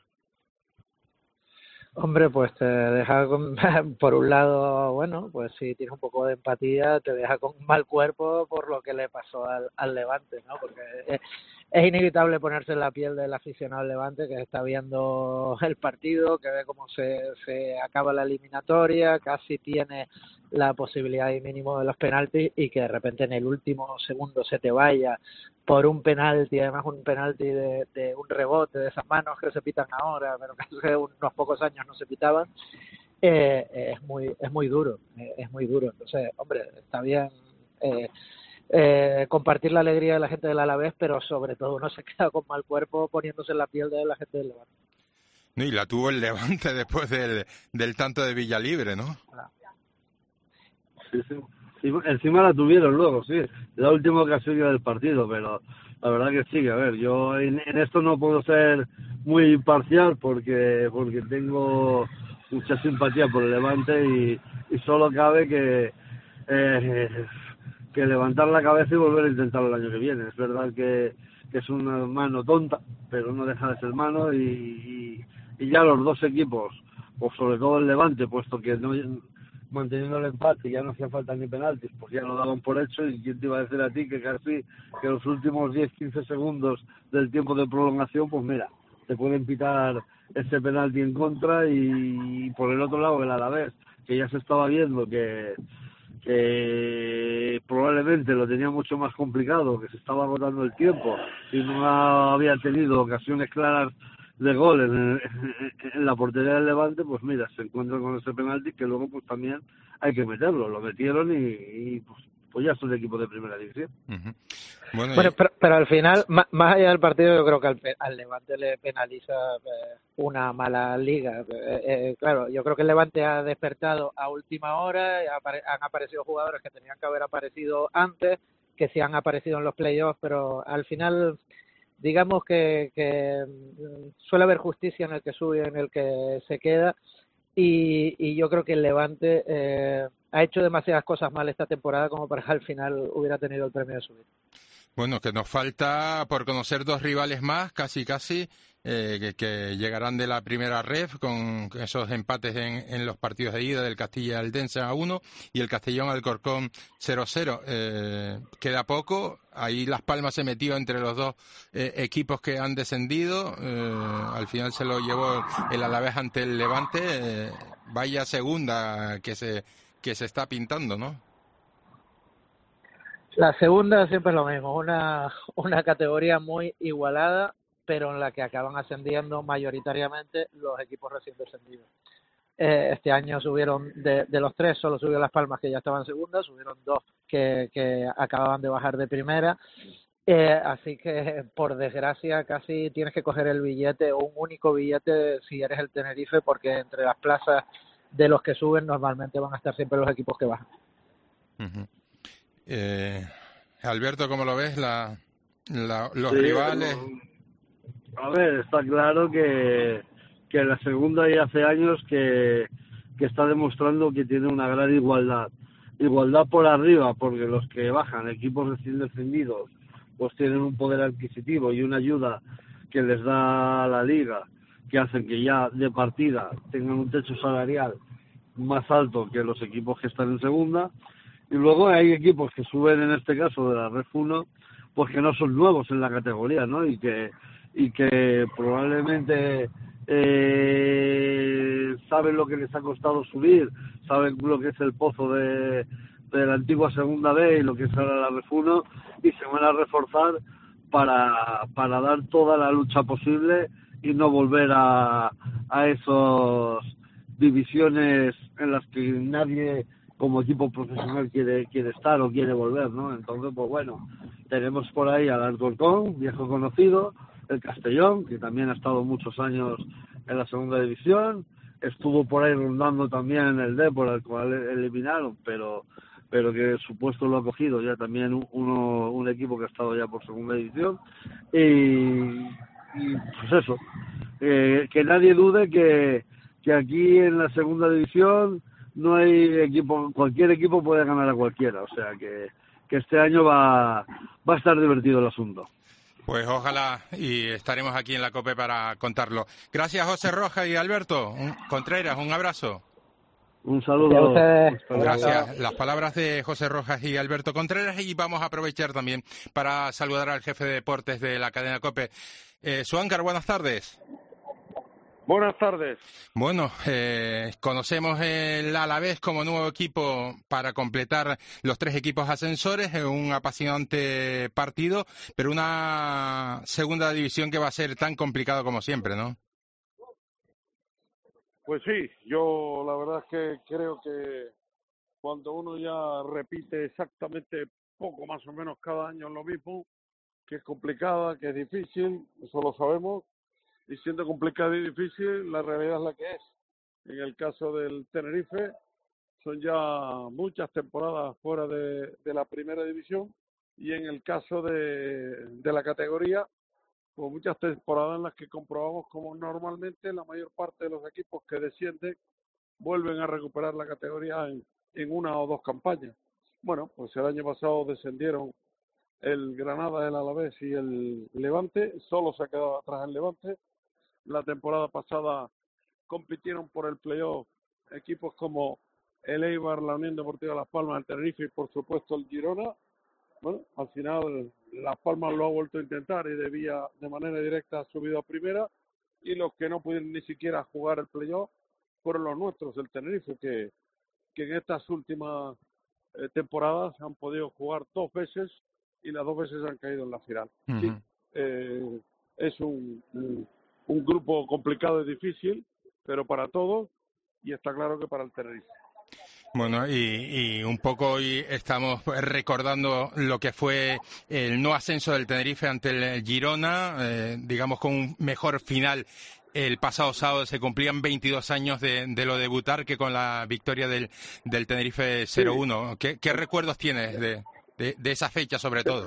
Q: Hombre, pues te deja con, por un lado, bueno, pues si tienes un poco de empatía, te deja con mal cuerpo por lo que le pasó al, al Levante, ¿no? Porque es, es inevitable ponerse en la piel del aficionado al Levante que está viendo el partido, que ve cómo se, se acaba la eliminatoria, casi tiene la posibilidad de mínimo de los penaltis, y que de repente en el último segundo se te vaya por un penalti, además un penalti de, de un rebote de esas manos que se pitan ahora, pero que hace unos pocos años no se pitaban, eh, es muy es muy duro, eh, es muy duro. Entonces, hombre, está bien eh, eh, compartir la alegría de la gente del Alavés, pero sobre todo uno se queda con mal cuerpo poniéndose en la piel de la gente del Levante.
C: No, y la tuvo el Levante después del, del tanto de Villalibre, ¿no?
Q: Claro.
P: Sí, sí. Sí, encima la tuvieron luego, sí, la última ocasión del partido, pero la verdad que sí, que a ver, yo en, en esto no puedo ser muy imparcial porque porque tengo mucha simpatía por el Levante y, y solo cabe que eh, que levantar la cabeza y volver a intentarlo el año que viene. Es verdad que, que es una mano tonta, pero no deja de ser mano, y, y, y ya los dos equipos, o sobre todo el Levante, puesto que no manteniendo el empate ya no hacía falta ni penaltis, pues ya lo daban por hecho. Y quién te iba a decir a ti que casi que los últimos diez quince segundos del tiempo de prolongación, pues mira, te pueden pitar ese penalti en contra. Y, y por el otro lado el Alavés, que ya se estaba viendo que que probablemente lo tenía mucho más complicado, que se estaba agotando el tiempo y no había tenido ocasiones claras de gol en, en, en la portería del Levante, pues mira, se encuentra con ese penalti que luego pues también hay que meterlo. Lo metieron y, y pues, pues ya son de equipo de primera división.
C: Uh-huh. Bueno,
Q: bueno
C: y...
Q: pero, pero al final, más, más allá del partido, yo creo que al, al Levante le penaliza eh, una mala liga. Eh, eh, claro, yo creo que el Levante ha despertado a última hora, apare- han aparecido jugadores que tenían que haber aparecido antes, que sí han aparecido en los playoffs, pero al final, digamos que, que suele haber justicia en el que sube y en el que se queda, y, y yo creo que el Levante eh, ha hecho demasiadas cosas mal esta temporada como para que al final hubiera tenido el premio de subir.
C: Bueno, que nos falta por conocer dos rivales más, casi casi, eh, que, que llegarán de la primera ref con esos empates en, en los partidos de ida del Castilla Aldense a uno y el Castellón Alcorcón cero cero. Eh, queda poco, ahí Las Palmas se metió entre los dos eh, equipos que han descendido, eh, al final se lo llevó el Alavés ante el Levante, eh, vaya segunda que se, que se está pintando, ¿no?
Q: La segunda siempre es lo mismo, una, una categoría muy igualada, pero en la que acaban ascendiendo mayoritariamente los equipos recién descendidos. Eh, este año subieron, de, de los tres, solo subió Las Palmas, que ya estaban segundas, subieron dos que, que acababan de bajar de primera. Eh, así que, por desgracia, casi tienes que coger el billete, o un único billete, si eres el Tenerife, porque entre las plazas de los que suben normalmente van a estar siempre los equipos que bajan.
C: Uh-huh. Eh, Alberto, ¿cómo lo ves? La, la, los
P: sí,
C: rivales.
P: No, a ver, está claro que, que la segunda ya hace años que, que está demostrando que tiene una gran igualdad. Igualdad por arriba, porque los que bajan, equipos recién descendidos, pues tienen un poder adquisitivo y una ayuda que les da la liga, que hacen que ya de partida tengan un techo salarial más alto que los equipos que están en segunda. Y luego hay equipos que suben, en este caso de la Ref uno, pues que no son nuevos en la categoría, ¿no? Y que y que probablemente eh, saben lo que les ha costado subir, saben lo que es el pozo de, de la antigua segunda B y lo que es ahora la Ref uno, y se van a reforzar para para dar toda la lucha posible y no volver a a esos divisiones en las que nadie como equipo profesional quiere quiere estar o quiere volver, ¿no? Entonces, pues bueno, tenemos por ahí al Alcorcón, viejo conocido, el Castellón, que también ha estado muchos años en la segunda división, estuvo por ahí rondando también el Depor, al cual eliminaron, pero pero que su puesto lo ha cogido ya también uno un equipo que ha estado ya por segunda división, y, y pues eso, eh, que nadie dude que que aquí en la segunda división no hay equipo, cualquier equipo puede ganar a cualquiera, o sea que, que este año va, va a estar divertido el asunto.
C: Pues ojalá, y estaremos aquí en la COPE para contarlo. Gracias, José Rojas y Alberto un, Contreras, un abrazo.
P: Un saludo.
C: Gracias. Las palabras de José Rojas y Alberto Contreras, y vamos a aprovechar también para saludar al jefe de deportes de la cadena COPE. Eh, Suáncar, buenas tardes.
R: Buenas tardes.
C: Bueno, eh, conocemos el Alavés como nuevo equipo para completar los tres equipos ascensores, un apasionante partido, pero una segunda división que va a ser tan complicado como siempre, ¿no?
R: Pues sí, yo la verdad es que creo que cuando uno ya repite exactamente poco más o menos cada año lo mismo, que es complicada, que es difícil, eso lo sabemos. Y siendo complicado y difícil, la realidad es la que es. En el caso del Tenerife, son ya muchas temporadas fuera de, de la primera división, y en el caso de, de la categoría, pues muchas temporadas en las que comprobamos como normalmente la mayor parte de los equipos que descienden vuelven a recuperar la categoría en, en una o dos campañas. Bueno, pues el año pasado descendieron el Granada, el Alavés y el Levante, solo se ha quedado atrás el Levante. La temporada pasada compitieron por el playoff equipos como el Eibar, la Unión Deportiva Las Palmas, el Tenerife y por supuesto el Girona. Bueno, al final Las Palmas lo ha vuelto a intentar y de vía de manera directa ha subido a primera, y los que no pudieron ni siquiera jugar el playoff fueron los nuestros, el Tenerife, que, que en estas últimas eh, temporadas han podido jugar dos veces y las dos veces han caído en la final. Uh-huh. Sí, eh, es un, un un grupo complicado y difícil, pero para todos, y está claro que para el Tenerife.
C: Bueno, y, y un poco hoy estamos recordando lo que fue el no ascenso del Tenerife ante el Girona, eh, digamos con un mejor final. El pasado sábado se cumplían veintidós años de, de lo debutar, que con la victoria del, del Tenerife cero uno. Sí. ¿Qué, ¿Qué recuerdos tienes de, de, de esa fecha sobre todo?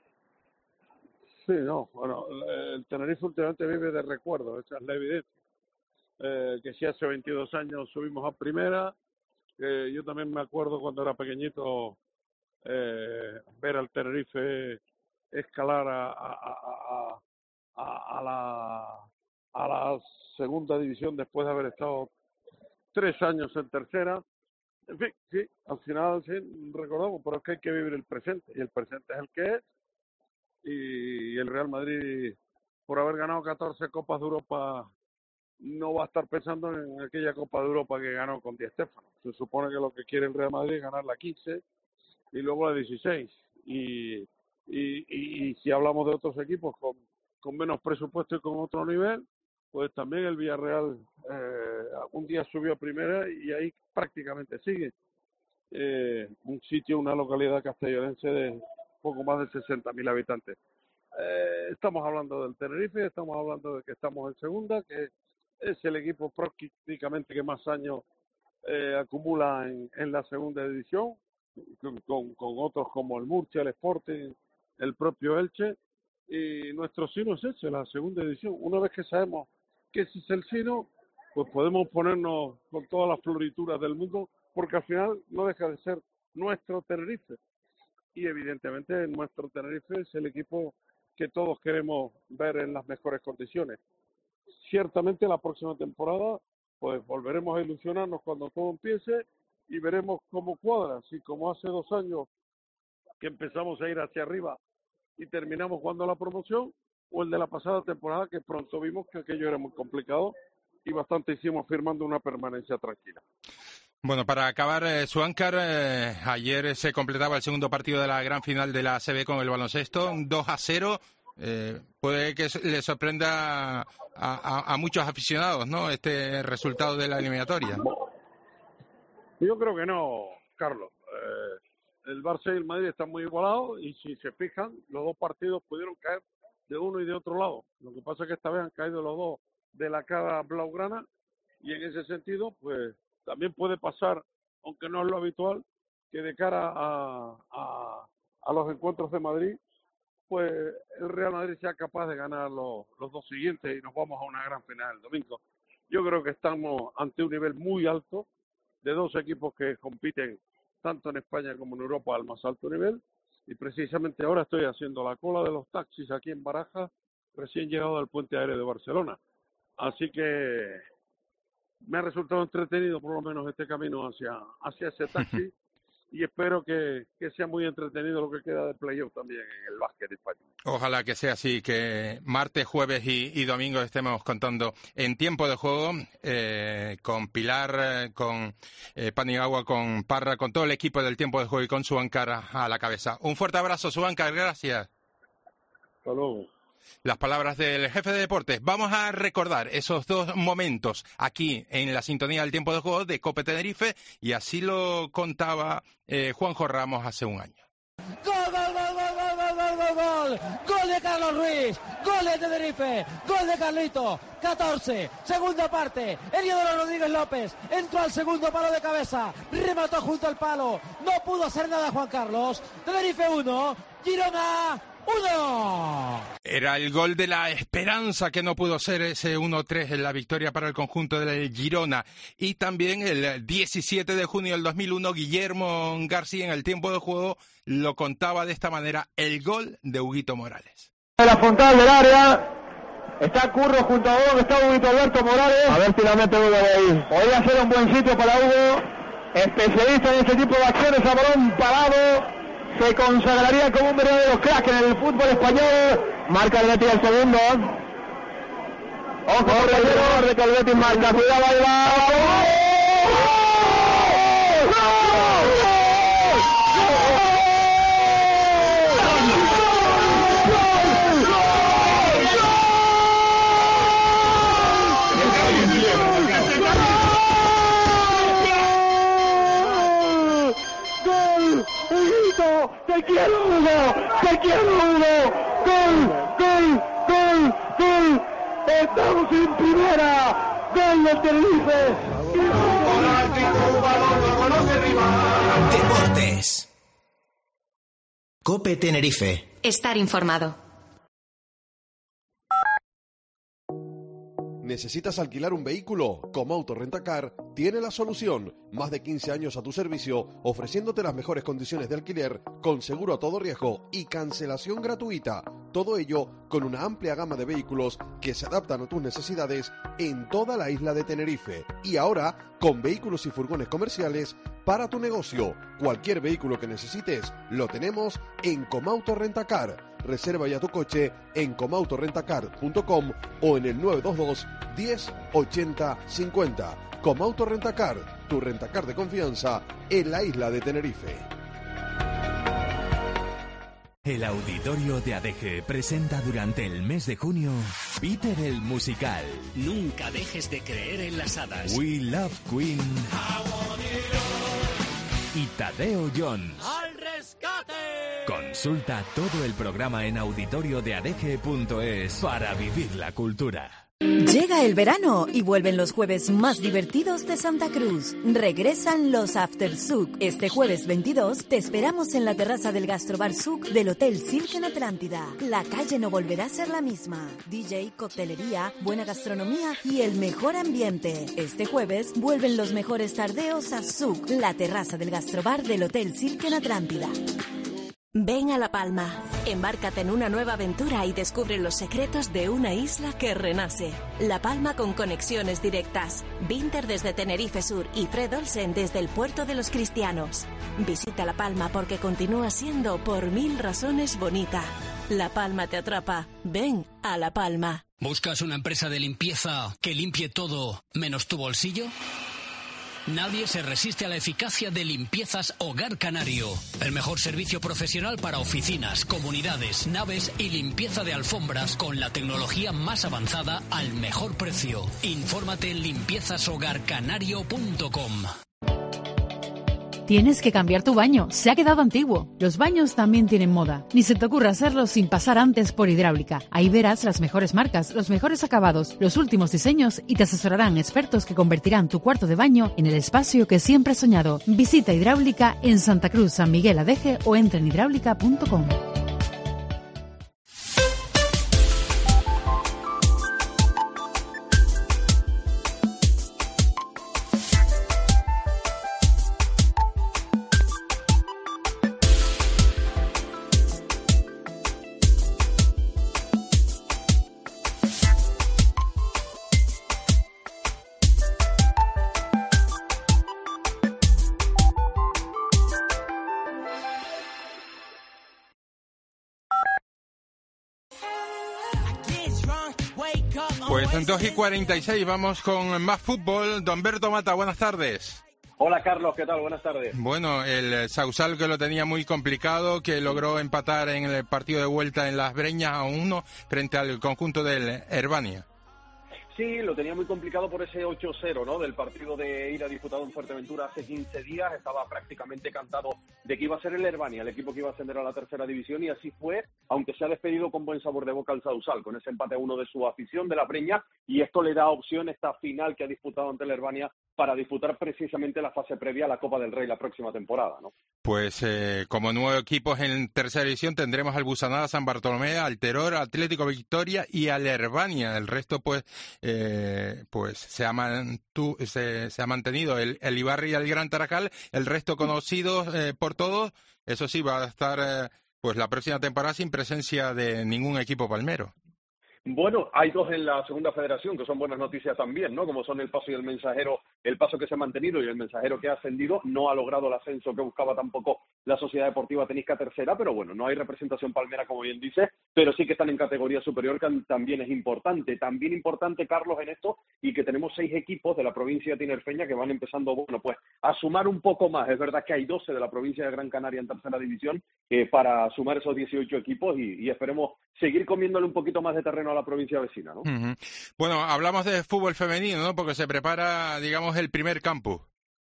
R: Sí, no, bueno, el Tenerife últimamente vive de recuerdos, esa es la evidencia. Eh, que si hace veintidós años subimos a primera, eh, yo también me acuerdo cuando era pequeñito eh, ver al Tenerife escalar a, a, a, a, a, la, a la segunda división después de haber estado tres años en tercera. En fin, sí, al final sí, recordamos, pero es que hay que vivir el presente, y el presente es el que es. Y el Real Madrid, por haber ganado catorce Copas de Europa, no va a estar pensando en aquella Copa de Europa que ganó con Di Stéfano. Se supone que lo que quiere el Real Madrid es ganar la quince y luego la dieciséis. Y, y, y, y si hablamos de otros equipos con, con menos presupuesto y con otro nivel, pues también el Villarreal eh, un día subió a primera y ahí prácticamente sigue. Eh, un sitio, una localidad castellonense de poco más de sesenta mil habitantes. Eh, estamos hablando del Tenerife, estamos hablando de que estamos en segunda, que es el equipo prácticamente que más años eh, acumula en, en la segunda división, con, con, con otros como el Murcia, el Sporting, el propio Elche, y nuestro sino es ese, la segunda división. Una vez que sabemos que ese es el sino, pues podemos ponernos con todas las florituras del mundo, porque al final no deja de ser nuestro Tenerife. Y evidentemente nuestro Tenerife es el equipo que todos queremos ver en las mejores condiciones. Ciertamente la próxima temporada pues volveremos a ilusionarnos cuando todo empiece y veremos cómo cuadra, si como hace dos años que empezamos a ir hacia arriba y terminamos jugando la promoción, o el de la pasada temporada que pronto vimos que aquello era muy complicado y bastante hicimos firmando una permanencia tranquila.
C: Bueno, para acabar, eh, Suáncar, eh, ayer se completaba el segundo partido de la gran final de la A C B con el baloncesto, dos a cero. Eh, puede que le sorprenda a, a, a muchos aficionados, ¿no?, este resultado de la eliminatoria.
R: Yo creo que no, Carlos. Eh, el Barça y el Madrid están muy igualados y si se fijan, los dos partidos pudieron caer de uno y de otro lado. Lo que pasa es que esta vez han caído los dos de la cara blaugrana y en ese sentido, pues también puede pasar, aunque no es lo habitual, que de cara a, a, a los encuentros de Madrid, pues el Real Madrid sea capaz de ganar los, los dos siguientes y nos vamos a una gran final el domingo. Yo creo que estamos ante un nivel muy alto de dos equipos que compiten tanto en España como en Europa al más alto nivel, y precisamente ahora estoy haciendo la cola de los taxis aquí en Barajas, recién llegado al puente aéreo de Barcelona. Así que me ha resultado entretenido por lo menos este camino hacia, hacia ese taxi y espero que, que sea muy entretenido lo que queda de playoff también en el básquet español.
C: Ojalá que sea así, que martes, jueves y, y domingo estemos contando en tiempo de juego eh, con Pilar, con eh, Paniagua, con Parra, con todo el equipo del tiempo de juego y con Suáncar a la cabeza. Un fuerte abrazo, Suáncar, gracias.
R: Hasta luego.
C: Las palabras del jefe de deportes. Vamos a recordar esos dos momentos aquí en la sintonía del tiempo de juego de COPE Tenerife, y así lo contaba eh, Juanjo Ramos hace un año.
S: ¡Gol, gol, gol, gol, gol, gol, gol, gol, gol! ¡Gol de Carlos Ruiz! ¡Gol de Tenerife! ¡Gol de Carlito! catorce, segunda parte, Heliodoro Rodríguez López entró al segundo palo de cabeza, remató junto al palo, no pudo hacer nada Juan Carlos. Tenerife uno, Girona uno.
C: Era el gol de la esperanza, que no pudo ser ese uno tres en la victoria para el conjunto del Girona. Y también el diecisiete de junio del dos mil uno, Guillermo García en el tiempo de juego lo contaba de esta manera: el gol de Huguito Morales.
T: De la frontal del área está Curro junto a Hugo, está Huguito Alberto Morales. A ver si la mete Hugo de ahí. Podría ser un buen sitio para Hugo, especialista en este tipo de acciones, a balón parado. Se consagraría como un verdadero crack en el fútbol español. Marca el Betis el segundo. Ojo, por el error de que el Betis marca. Cuidado, ahí va. ¡Te quiero, Hugo! ¡Te quiero, Hugo! ¡Gol! ¡Gol! ¡Gol! ¡Gol! ¡Estamos en primera! ¡Gol del Tenerife!
A: Deportes. COPE Tenerife.
B: Estar informado.
D: ¿Necesitas alquilar un vehículo? Comauto Rentacar tiene la solución. Más de quince años a tu servicio, ofreciéndote las mejores condiciones de alquiler, con seguro a todo riesgo y cancelación gratuita. Todo ello con una amplia gama de vehículos que se adaptan a tus necesidades en toda la isla de Tenerife. Y ahora, con vehículos y furgones comerciales para tu negocio. Cualquier vehículo que necesites, lo tenemos en Comauto Rentacar. Reserva ya tu coche en comauto rentacar punto com o en el nueve dos dos, diez, ochenta, cincuenta. Comauto Rentacar, tu rentacar de confianza en la isla de Tenerife.
U: El Auditorio de Adeje presenta durante el mes de junio Peter el Musical.
V: Nunca dejes de creer en las hadas.
U: We Love Queen. Y Tadeo Jones.
V: ¡Al rescate!
U: Consulta todo el programa en auditorio de adeje punto es para vivir la cultura.
G: Llega el verano y vuelven los jueves más divertidos de Santa Cruz. Regresan los After Souk. Este jueves veintidós te esperamos en la terraza del Gastrobar Souk del Hotel Silk en Atlántida. La calle no volverá a ser la misma. D J, coctelería, buena gastronomía y el mejor ambiente. Este jueves vuelven los mejores tardeos a Souk, la terraza del Gastrobar del Hotel Silk en Atlántida.
E: Ven a La Palma, embárcate en una nueva aventura y descubre los secretos de una isla que renace. La Palma con conexiones directas. Vinter desde Tenerife Sur y Fred Olsen desde el Puerto de los Cristianos. Visita La Palma porque continúa siendo por mil razones bonita. La Palma te atrapa. Ven a La Palma.
V: ¿Buscas una empresa de limpieza que limpie todo menos tu bolsillo? Nadie se resiste a la eficacia de Limpiezas Hogar Canario. El mejor servicio profesional para oficinas, comunidades, naves y limpieza de alfombras con la tecnología más avanzada al mejor precio. Infórmate en limpiezas hogar canario punto com.
H: Tienes que cambiar tu baño, se ha quedado antiguo. Los baños también tienen moda. Ni se te ocurra hacerlo sin pasar antes por Hidráulica. Ahí verás las mejores marcas, los mejores acabados, los últimos diseños y te asesorarán expertos que convertirán tu cuarto de baño en el espacio que siempre has soñado. Visita Hidráulica en Santa Cruz, San Miguel Adeje o entra en hidráulica punto com.
C: Pues en dos y cuarenta y seis vamos con más fútbol. Don Berto Mata, buenas tardes.
W: Hola Carlos, ¿qué tal? Buenas tardes.
C: Bueno, el Sausal que lo tenía muy complicado, que logró empatar en el partido de vuelta en Las Breñas a uno frente al conjunto del Herbania.
W: Sí, lo tenía muy complicado por ese ocho cero, ¿no? Del partido de ida disputado en Fuerteventura hace quince días. Estaba prácticamente cantado de que iba a ser el Herbania, el equipo que iba a ascender a la tercera división, y así fue, aunque se ha despedido con buen sabor de boca al Sausal, con ese empate a uno de su afición de La Breña, y esto le da opción esta final que ha disputado ante el Herbania para disputar precisamente la fase previa a la Copa del Rey la próxima temporada, ¿no?
C: Pues eh, como nueve equipos en tercera división tendremos al Busanada, San Bartolomé, al Teror, Atlético Victoria y al Herbania. El resto pues eh, pues se ha, mantu, se, se ha mantenido el, el Ibarri y el Gran Taracal, el resto conocidos eh, por todos. Eso sí, va a estar eh, pues la próxima temporada sin presencia de ningún equipo palmero.
W: Bueno, hay dos en la segunda federación que son buenas noticias también, ¿no? Como son el Paso y el Mensajero, el Paso que se ha mantenido y el Mensajero que ha ascendido. No ha logrado el ascenso que buscaba tampoco la Sociedad Deportiva Tenisca tercera, pero bueno, no hay representación palmera, como bien dice, pero sí que están en categoría superior, que también es importante. También importante, Carlos, en esto, y que tenemos seis equipos de la provincia tinerfeña que van empezando, bueno, pues a sumar un poco más. Es verdad que hay doce de la provincia de Gran Canaria en tercera división eh, para sumar esos dieciocho equipos y, y esperemos seguir comiéndole un poquito más de terreno a la provincia vecina, ¿no?
C: Uh-huh. Bueno, hablamos de fútbol femenino, ¿no? Porque se prepara, digamos, el primer campus.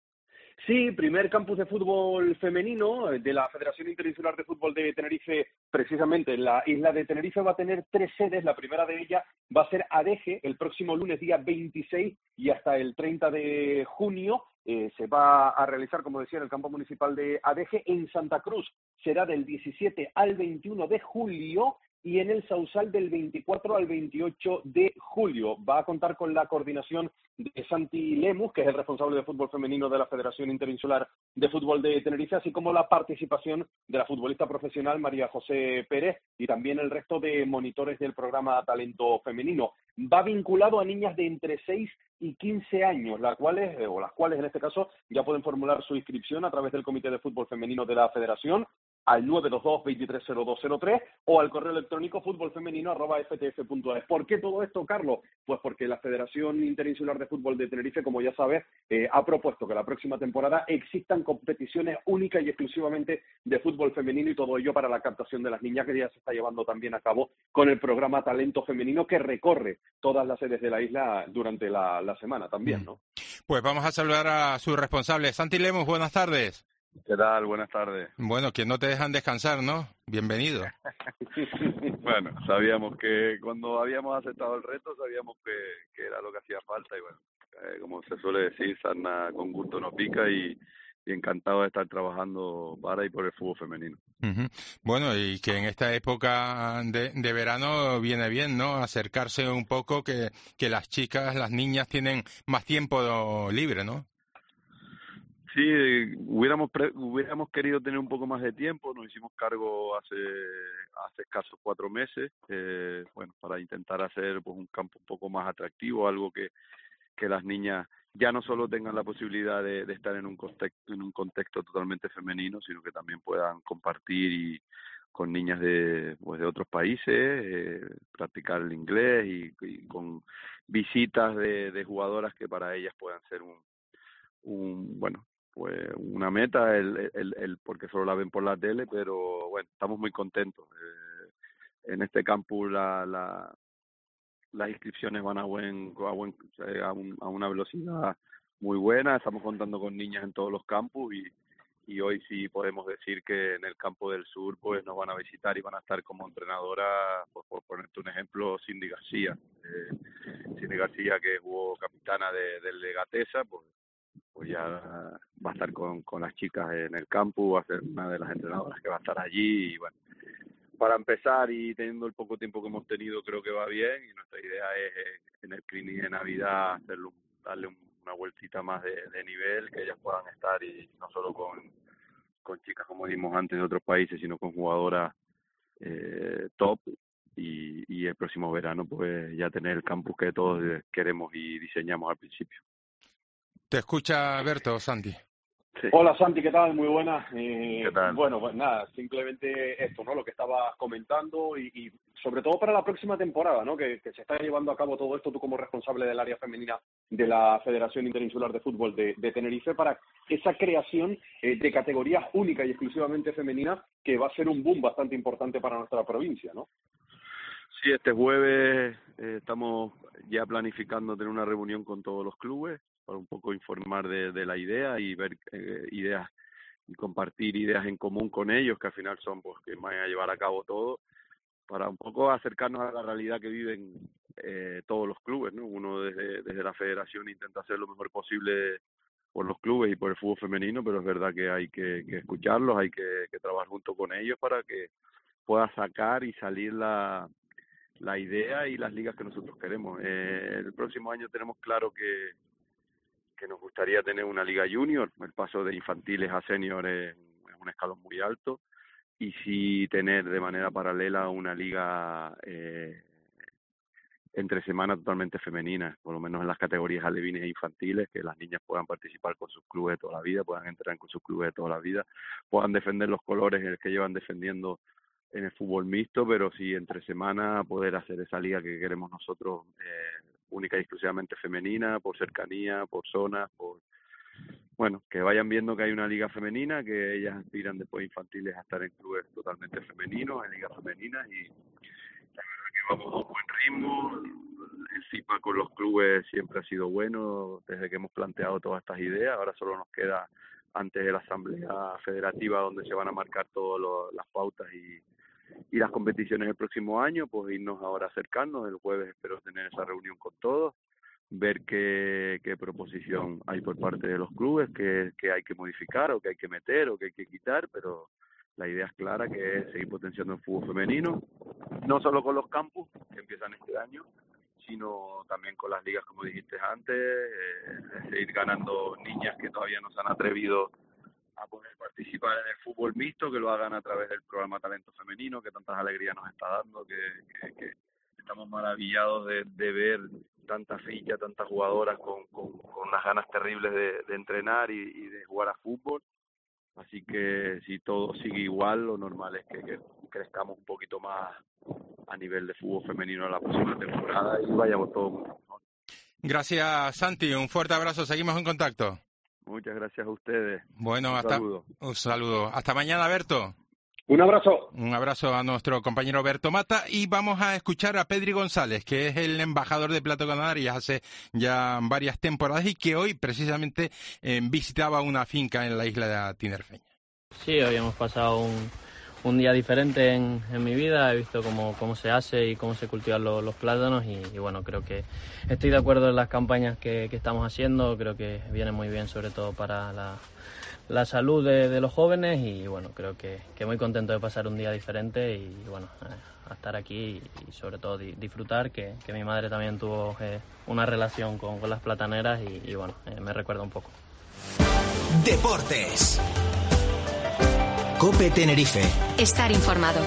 W: Sí, primer campus de fútbol femenino de la Federación Interinsular de Fútbol de Tenerife, precisamente en la isla de Tenerife. Va a tener tres sedes. La primera de ellas va a ser Adeje el próximo lunes día veintiséis y hasta el treinta de junio. Eh, se va a realizar, como decía, en el campo municipal de Adeje. En Santa Cruz será del diecisiete al veintiuno de julio. Y en el Sausal del veinticuatro al veintiocho de julio. Va a contar con la coordinación de Santi Lemus, que es el responsable de fútbol femenino de la Federación Interinsular de Fútbol de Tenerife, así como la participación de la futbolista profesional María José Pérez y también el resto de monitores del programa Talento Femenino. Va vinculado a niñas de entre seis y quince años, las cuales, o las cuales en este caso, ya pueden formular su inscripción a través del Comité de Fútbol Femenino de la Federación, al nueve dos dos, veintitrés cero dos cero tres o al correo electrónico futbolfemenino arroba f t f punto es. ¿Por qué todo esto, Carlos? Pues porque la Federación Interinsular de Fútbol de Tenerife, como ya sabes, eh, ha propuesto que la próxima temporada existan competiciones únicas y exclusivamente de fútbol femenino, y todo ello para la captación de las niñas, que ya se está llevando también a cabo con el programa Talento Femenino, que recorre todas las sedes de la isla durante la, la semana también, ¿no?
C: Pues vamos a saludar a su responsable. Santi Lemus, buenas tardes.
X: ¿Qué tal? Buenas tardes.
C: Bueno, que no te dejan descansar, ¿no? Bienvenido.
X: Bueno, sabíamos que cuando habíamos aceptado el reto, sabíamos que, que era lo que hacía falta y bueno, eh, como se suele decir, sarna con gusto no pica y, y encantado de estar trabajando para y por el fútbol femenino.
C: Uh-huh. Bueno, y que en esta época de, de verano viene bien, ¿no? Acercarse un poco, que, que las chicas, las niñas tienen más tiempo libre, ¿no?
X: Sí, hubiéramos pre- hubiéramos querido tener un poco más de tiempo, nos hicimos cargo hace hace escasos cuatro meses, eh, bueno, para intentar hacer pues un campo un poco más atractivo, algo que, que las niñas ya no solo tengan la posibilidad de, de estar en un contexto, en un contexto totalmente femenino, sino que también puedan compartir y con niñas de pues de otros países, eh, practicar el inglés y, y con visitas de, de jugadoras que para ellas puedan ser un, un bueno, pues una meta, el, el, el porque solo la ven por la tele, pero bueno, estamos muy contentos. Eh, en este campus la, la las inscripciones van a buen a, buen, a, un, a una velocidad muy buena, estamos contando con niñas en todos los campus y, y hoy sí podemos decir que en el campo del sur pues nos van a visitar y van a estar como entrenadora, pues, por ponerte un ejemplo, Cindy García. Eh, Cindy García, que jugó capitana de, del Legatesa, pues pues ya va a estar con, con las chicas en el campus, va a ser una de las entrenadoras que va a estar allí y bueno, para empezar y teniendo el poco tiempo que hemos tenido creo que va bien y nuestra idea es en el clinic de Navidad hacerlo, darle una vueltita más de, de nivel, que ellas puedan estar y no solo con, con chicas como dijimos antes de otros países, sino con jugadoras eh, top y, y el próximo verano pues ya tener el campus que todos queremos y diseñamos al principio.
C: Te escucha Berto, Santi.
W: Sí. Hola Santi, ¿qué tal? Muy buenas. Eh,
X: ¿Qué tal?
W: Bueno, pues nada, simplemente esto, ¿no? Lo que estabas comentando y, y sobre todo para la próxima temporada, ¿no? Que, que se está llevando a cabo todo esto, tú como responsable del área femenina de la Federación Interinsular de Fútbol de, de Tenerife, para esa creación eh, de categorías únicas y exclusivamente femeninas, que va a ser un boom bastante importante para nuestra provincia, ¿no?
X: Sí, este jueves eh, estamos ya planificando tener una reunión con todos los clubes para un poco informar de, de la idea y ver eh, ideas y compartir ideas en común con ellos, que al final son pues que van a llevar a cabo todo, para un poco acercarnos a la realidad que viven eh, todos los clubes, ¿no? Uno desde, desde la federación intenta hacer lo mejor posible por los clubes y por el fútbol femenino, pero es verdad que hay que, que escucharlos, hay que, que trabajar junto con ellos para que pueda sacar y salir la la idea y las ligas que nosotros queremos. Eh, el próximo año tenemos claro que que nos gustaría tener una liga junior, el paso de infantiles a seniors es un escalón muy alto, y sí tener de manera paralela una liga eh, entre semana totalmente femenina, por lo menos en las categorías alevines e infantiles, que las niñas puedan participar con sus clubes de toda la vida, puedan entrar con sus clubes de toda la vida, puedan defender los colores que llevan defendiendo en el fútbol mixto, pero sí entre semana poder hacer esa liga que queremos nosotros, eh, única y exclusivamente femenina, por cercanía, por zonas, por bueno, que vayan viendo que hay una liga femenina, que ellas aspiran después infantiles a estar en clubes totalmente femeninos, en ligas femeninas, y la verdad que vamos a un buen ritmo. El feedback con los clubes siempre ha sido bueno desde que hemos planteado todas estas ideas. Ahora solo nos queda antes de la asamblea federativa, donde se van a marcar todas las pautas y y las competiciones el próximo año, pues irnos ahora acercando. El jueves espero tener esa reunión con todos, ver qué, qué proposición hay por parte de los clubes, qué, qué hay que modificar o qué hay que meter o qué hay que quitar, pero la idea es clara, que es seguir potenciando el fútbol femenino, no solo con los campus que empiezan este año, sino también con las ligas, como dijiste antes, eh, seguir ganando niñas que todavía no se han atrevido a poder participar en el fútbol mixto, que lo hagan a través del programa Talento Femenino, que tantas alegrías nos está dando, que, que, que estamos maravillados de, de ver tantas fichas, tantas jugadoras con, con, con unas ganas terribles de, de entrenar y, y de jugar a fútbol. Así que si todo sigue igual, lo normal es que, que crezcamos un poquito más a nivel de fútbol femenino en la próxima temporada y vayamos todos muy mejor.
C: Gracias, Santi. Un fuerte abrazo. Seguimos en contacto.
X: Muchas gracias a ustedes.
C: Bueno,
X: un
C: hasta
X: saludo.
C: un saludo. Hasta mañana, Berto.
W: Un abrazo.
C: Un abrazo a nuestro compañero Berto Mata y vamos a escuchar a Pedri González, que es el embajador de Plato Canarias hace ya varias temporadas y que hoy precisamente eh, visitaba una finca en la isla tinerfeña.
F: Sí, hoy hemos pasado un, un día diferente en, en mi vida, he visto cómo, cómo se hace y cómo se cultivan los, los plátanos y, y bueno, creo que estoy de acuerdo en las campañas que, que estamos haciendo, creo que viene muy bien sobre todo para la, la salud de, de los jóvenes y bueno, creo que, que muy contento de pasar un día diferente y bueno, a estar aquí y, y sobre todo di, disfrutar, que, que mi madre también tuvo eh, una relación con, con las plataneras y, y bueno, eh, me recuerda un poco.
A: Deportes. COPE Tenerife.
B: Estar informado.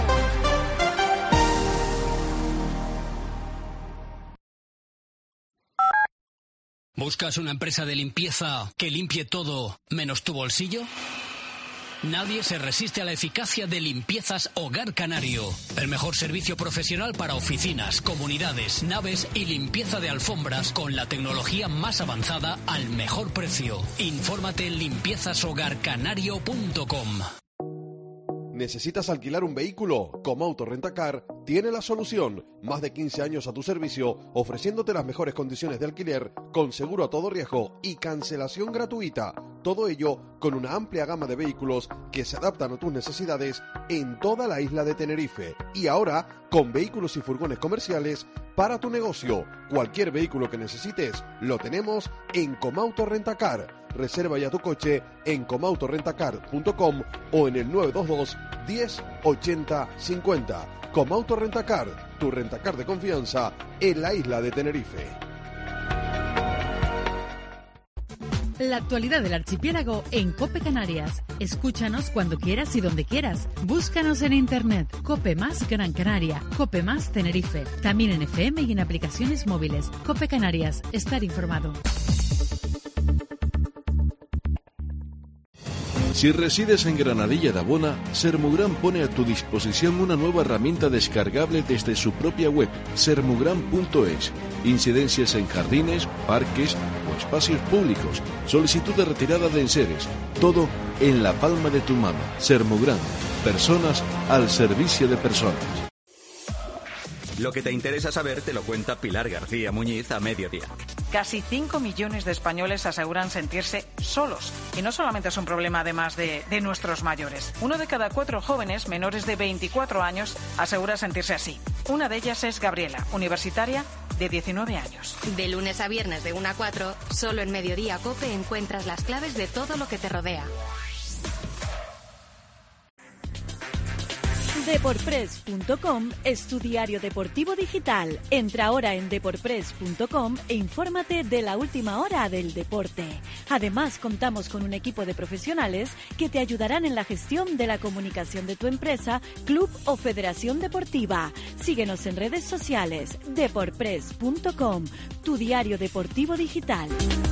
V: ¿Buscas una empresa de limpieza que limpie todo menos tu bolsillo? Nadie se resiste a la eficacia de Limpiezas Hogar Canario. El mejor servicio profesional para oficinas, comunidades, naves y limpieza de alfombras con la tecnología más avanzada al mejor precio. Infórmate en limpiezas hogar canario punto com.
D: ¿Necesitas alquilar un vehículo? Comauto Rentacar tiene la solución. Más de quince años a tu servicio, ofreciéndote las mejores condiciones de alquiler, con seguro a todo riesgo y cancelación gratuita. Todo ello con una amplia gama de vehículos que se adaptan a tus necesidades en toda la isla de Tenerife. Y ahora, con vehículos y furgones comerciales para tu negocio. Cualquier vehículo que necesites, lo tenemos en Comauto Rentacar. Reserva ya tu coche en comauto rentacar punto com o en el nueve dos dos, diez, ochenta, cincuenta. Comauto Rentacar, tu rentacar de confianza en la isla de Tenerife.
H: La actualidad del archipiélago en COPE Canarias. Escúchanos cuando quieras y donde quieras. Búscanos en internet. COPE Más Gran Canaria. COPE Más Tenerife. También en F M y en aplicaciones móviles. COPE Canarias. Estar informado.
I: Si resides en Granadilla de Abona, Sermugran pone a tu disposición una nueva herramienta descargable desde su propia web, sermugran punto es. Incidencias en jardines, parques o espacios públicos, solicitud de retirada de enseres, todo en la palma de tu mano. Sermugran, personas al servicio de personas.
M: Lo que te interesa saber te lo cuenta Pilar García Muñiz a mediodía.
J: Casi cinco millones de españoles aseguran sentirse solos. Y no solamente es un problema además de, de nuestros mayores. Uno de cada cuatro jóvenes menores de veinticuatro años asegura sentirse así. Una de ellas es Gabriela, universitaria de diecinueve años.
B: De lunes a viernes de una a cuatro, solo en Mediodía COPE encuentras las claves de todo lo que te rodea.
G: Deporpress punto com es tu diario deportivo digital. Entra ahora en deporpress punto com e infórmate de la última hora del deporte. Además, contamos con un equipo de profesionales que te ayudarán en la gestión de la comunicación de tu empresa, club o federación deportiva. Síguenos en redes sociales. Deporpress punto com, tu diario deportivo digital.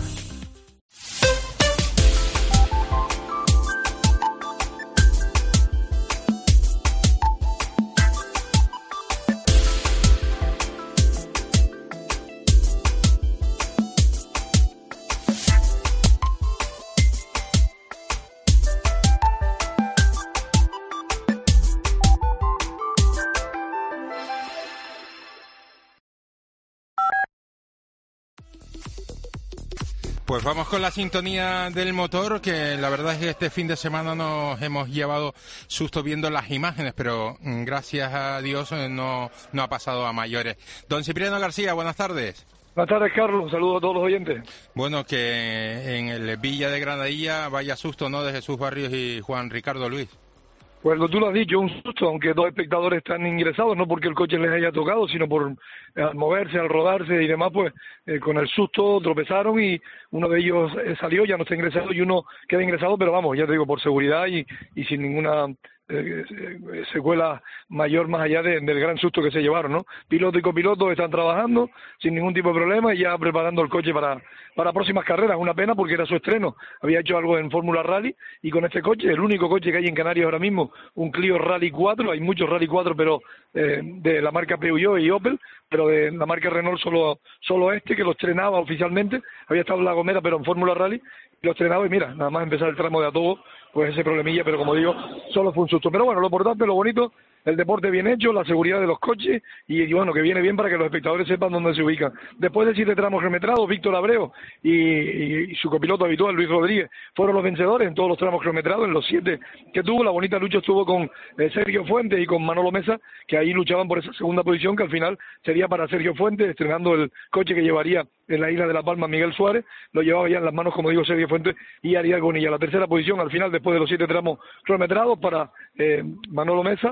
C: Pues vamos con la sintonía del motor, que la verdad es que este fin de semana nos hemos llevado susto viendo las imágenes, pero gracias a Dios no, no ha pasado a mayores. Don Cipriano García, buenas tardes.
K: Buenas tardes, Carlos. Saludos a todos los oyentes.
C: Bueno, que en el Villa de Granadilla vaya susto, ¿no?, de Jesús Barrios y Juan Ricardo Luis.
K: Pues lo tú lo has dicho, un susto, aunque dos espectadores están ingresados, no porque el coche les haya tocado, sino por eh, al moverse, al rodarse y demás, pues eh, con el susto tropezaron y uno de ellos eh, salió, ya no está ingresado, y uno queda ingresado, pero vamos, ya te digo, por seguridad y, y sin ninguna eh, secuela mayor más allá de, del gran susto que se llevaron, ¿no? Piloto y copiloto están trabajando sin ningún tipo de problema y ya preparando el coche para, para próximas carreras. Una pena porque era su estreno, había hecho algo en Fórmula Rally y con este coche, el único coche que hay en Canarias ahora mismo, un Clio Rally cuatro, hay muchos Rally cuatro, pero eh, de la marca Peugeot y Opel, pero de la marca Renault solo solo este, que lo estrenaba oficialmente, había estado en La Gomera pero en Fórmula Rally, lo estrenaba y mira, nada más empezar el tramo de Atobo, pues ese problemilla, pero como digo, solo fue un susto. Pero bueno, lo importante, lo bonito, el deporte bien hecho, la seguridad de los coches y, y bueno, que viene bien para que los espectadores sepan dónde se ubican. Después de siete tramos cronometrados, Víctor Abreu y, y, y su copiloto habitual, Luis Rodríguez, fueron los vencedores en todos los tramos cronometrados, en los siete que tuvo. La bonita lucha estuvo con eh, Sergio Fuentes y con Manolo Mesa, que ahí luchaban por esa segunda posición, que al final sería para Sergio Fuentes, estrenando el coche que llevaría en la isla de La Palma Miguel Suárez, lo llevaba ya en las manos, como digo, Sergio Fuentes y Ariel Bonilla. La tercera posición al final, después de los siete tramos cronometrados, para eh, Manolo Mesa, con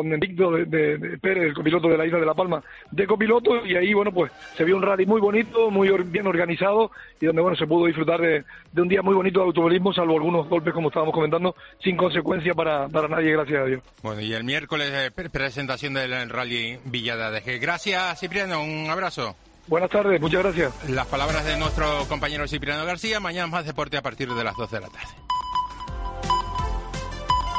K: con Víctor de, de, de Pérez, el copiloto de la Isla de La Palma, de copiloto, y ahí, bueno, pues se vio un rally muy bonito, muy or, bien organizado, y donde, bueno, se pudo disfrutar de, de un día muy bonito de automovilismo, salvo algunos golpes, como estábamos comentando, sin consecuencia para, para nadie, gracias a Dios.
C: Bueno, y el miércoles eh, presentación del Rally Villa de Adeje. Gracias, Cipriano, un abrazo.
K: Buenas tardes, muchas gracias.
C: Las palabras de nuestro compañero Cipriano García. Mañana más deporte a partir de las dos de la tarde.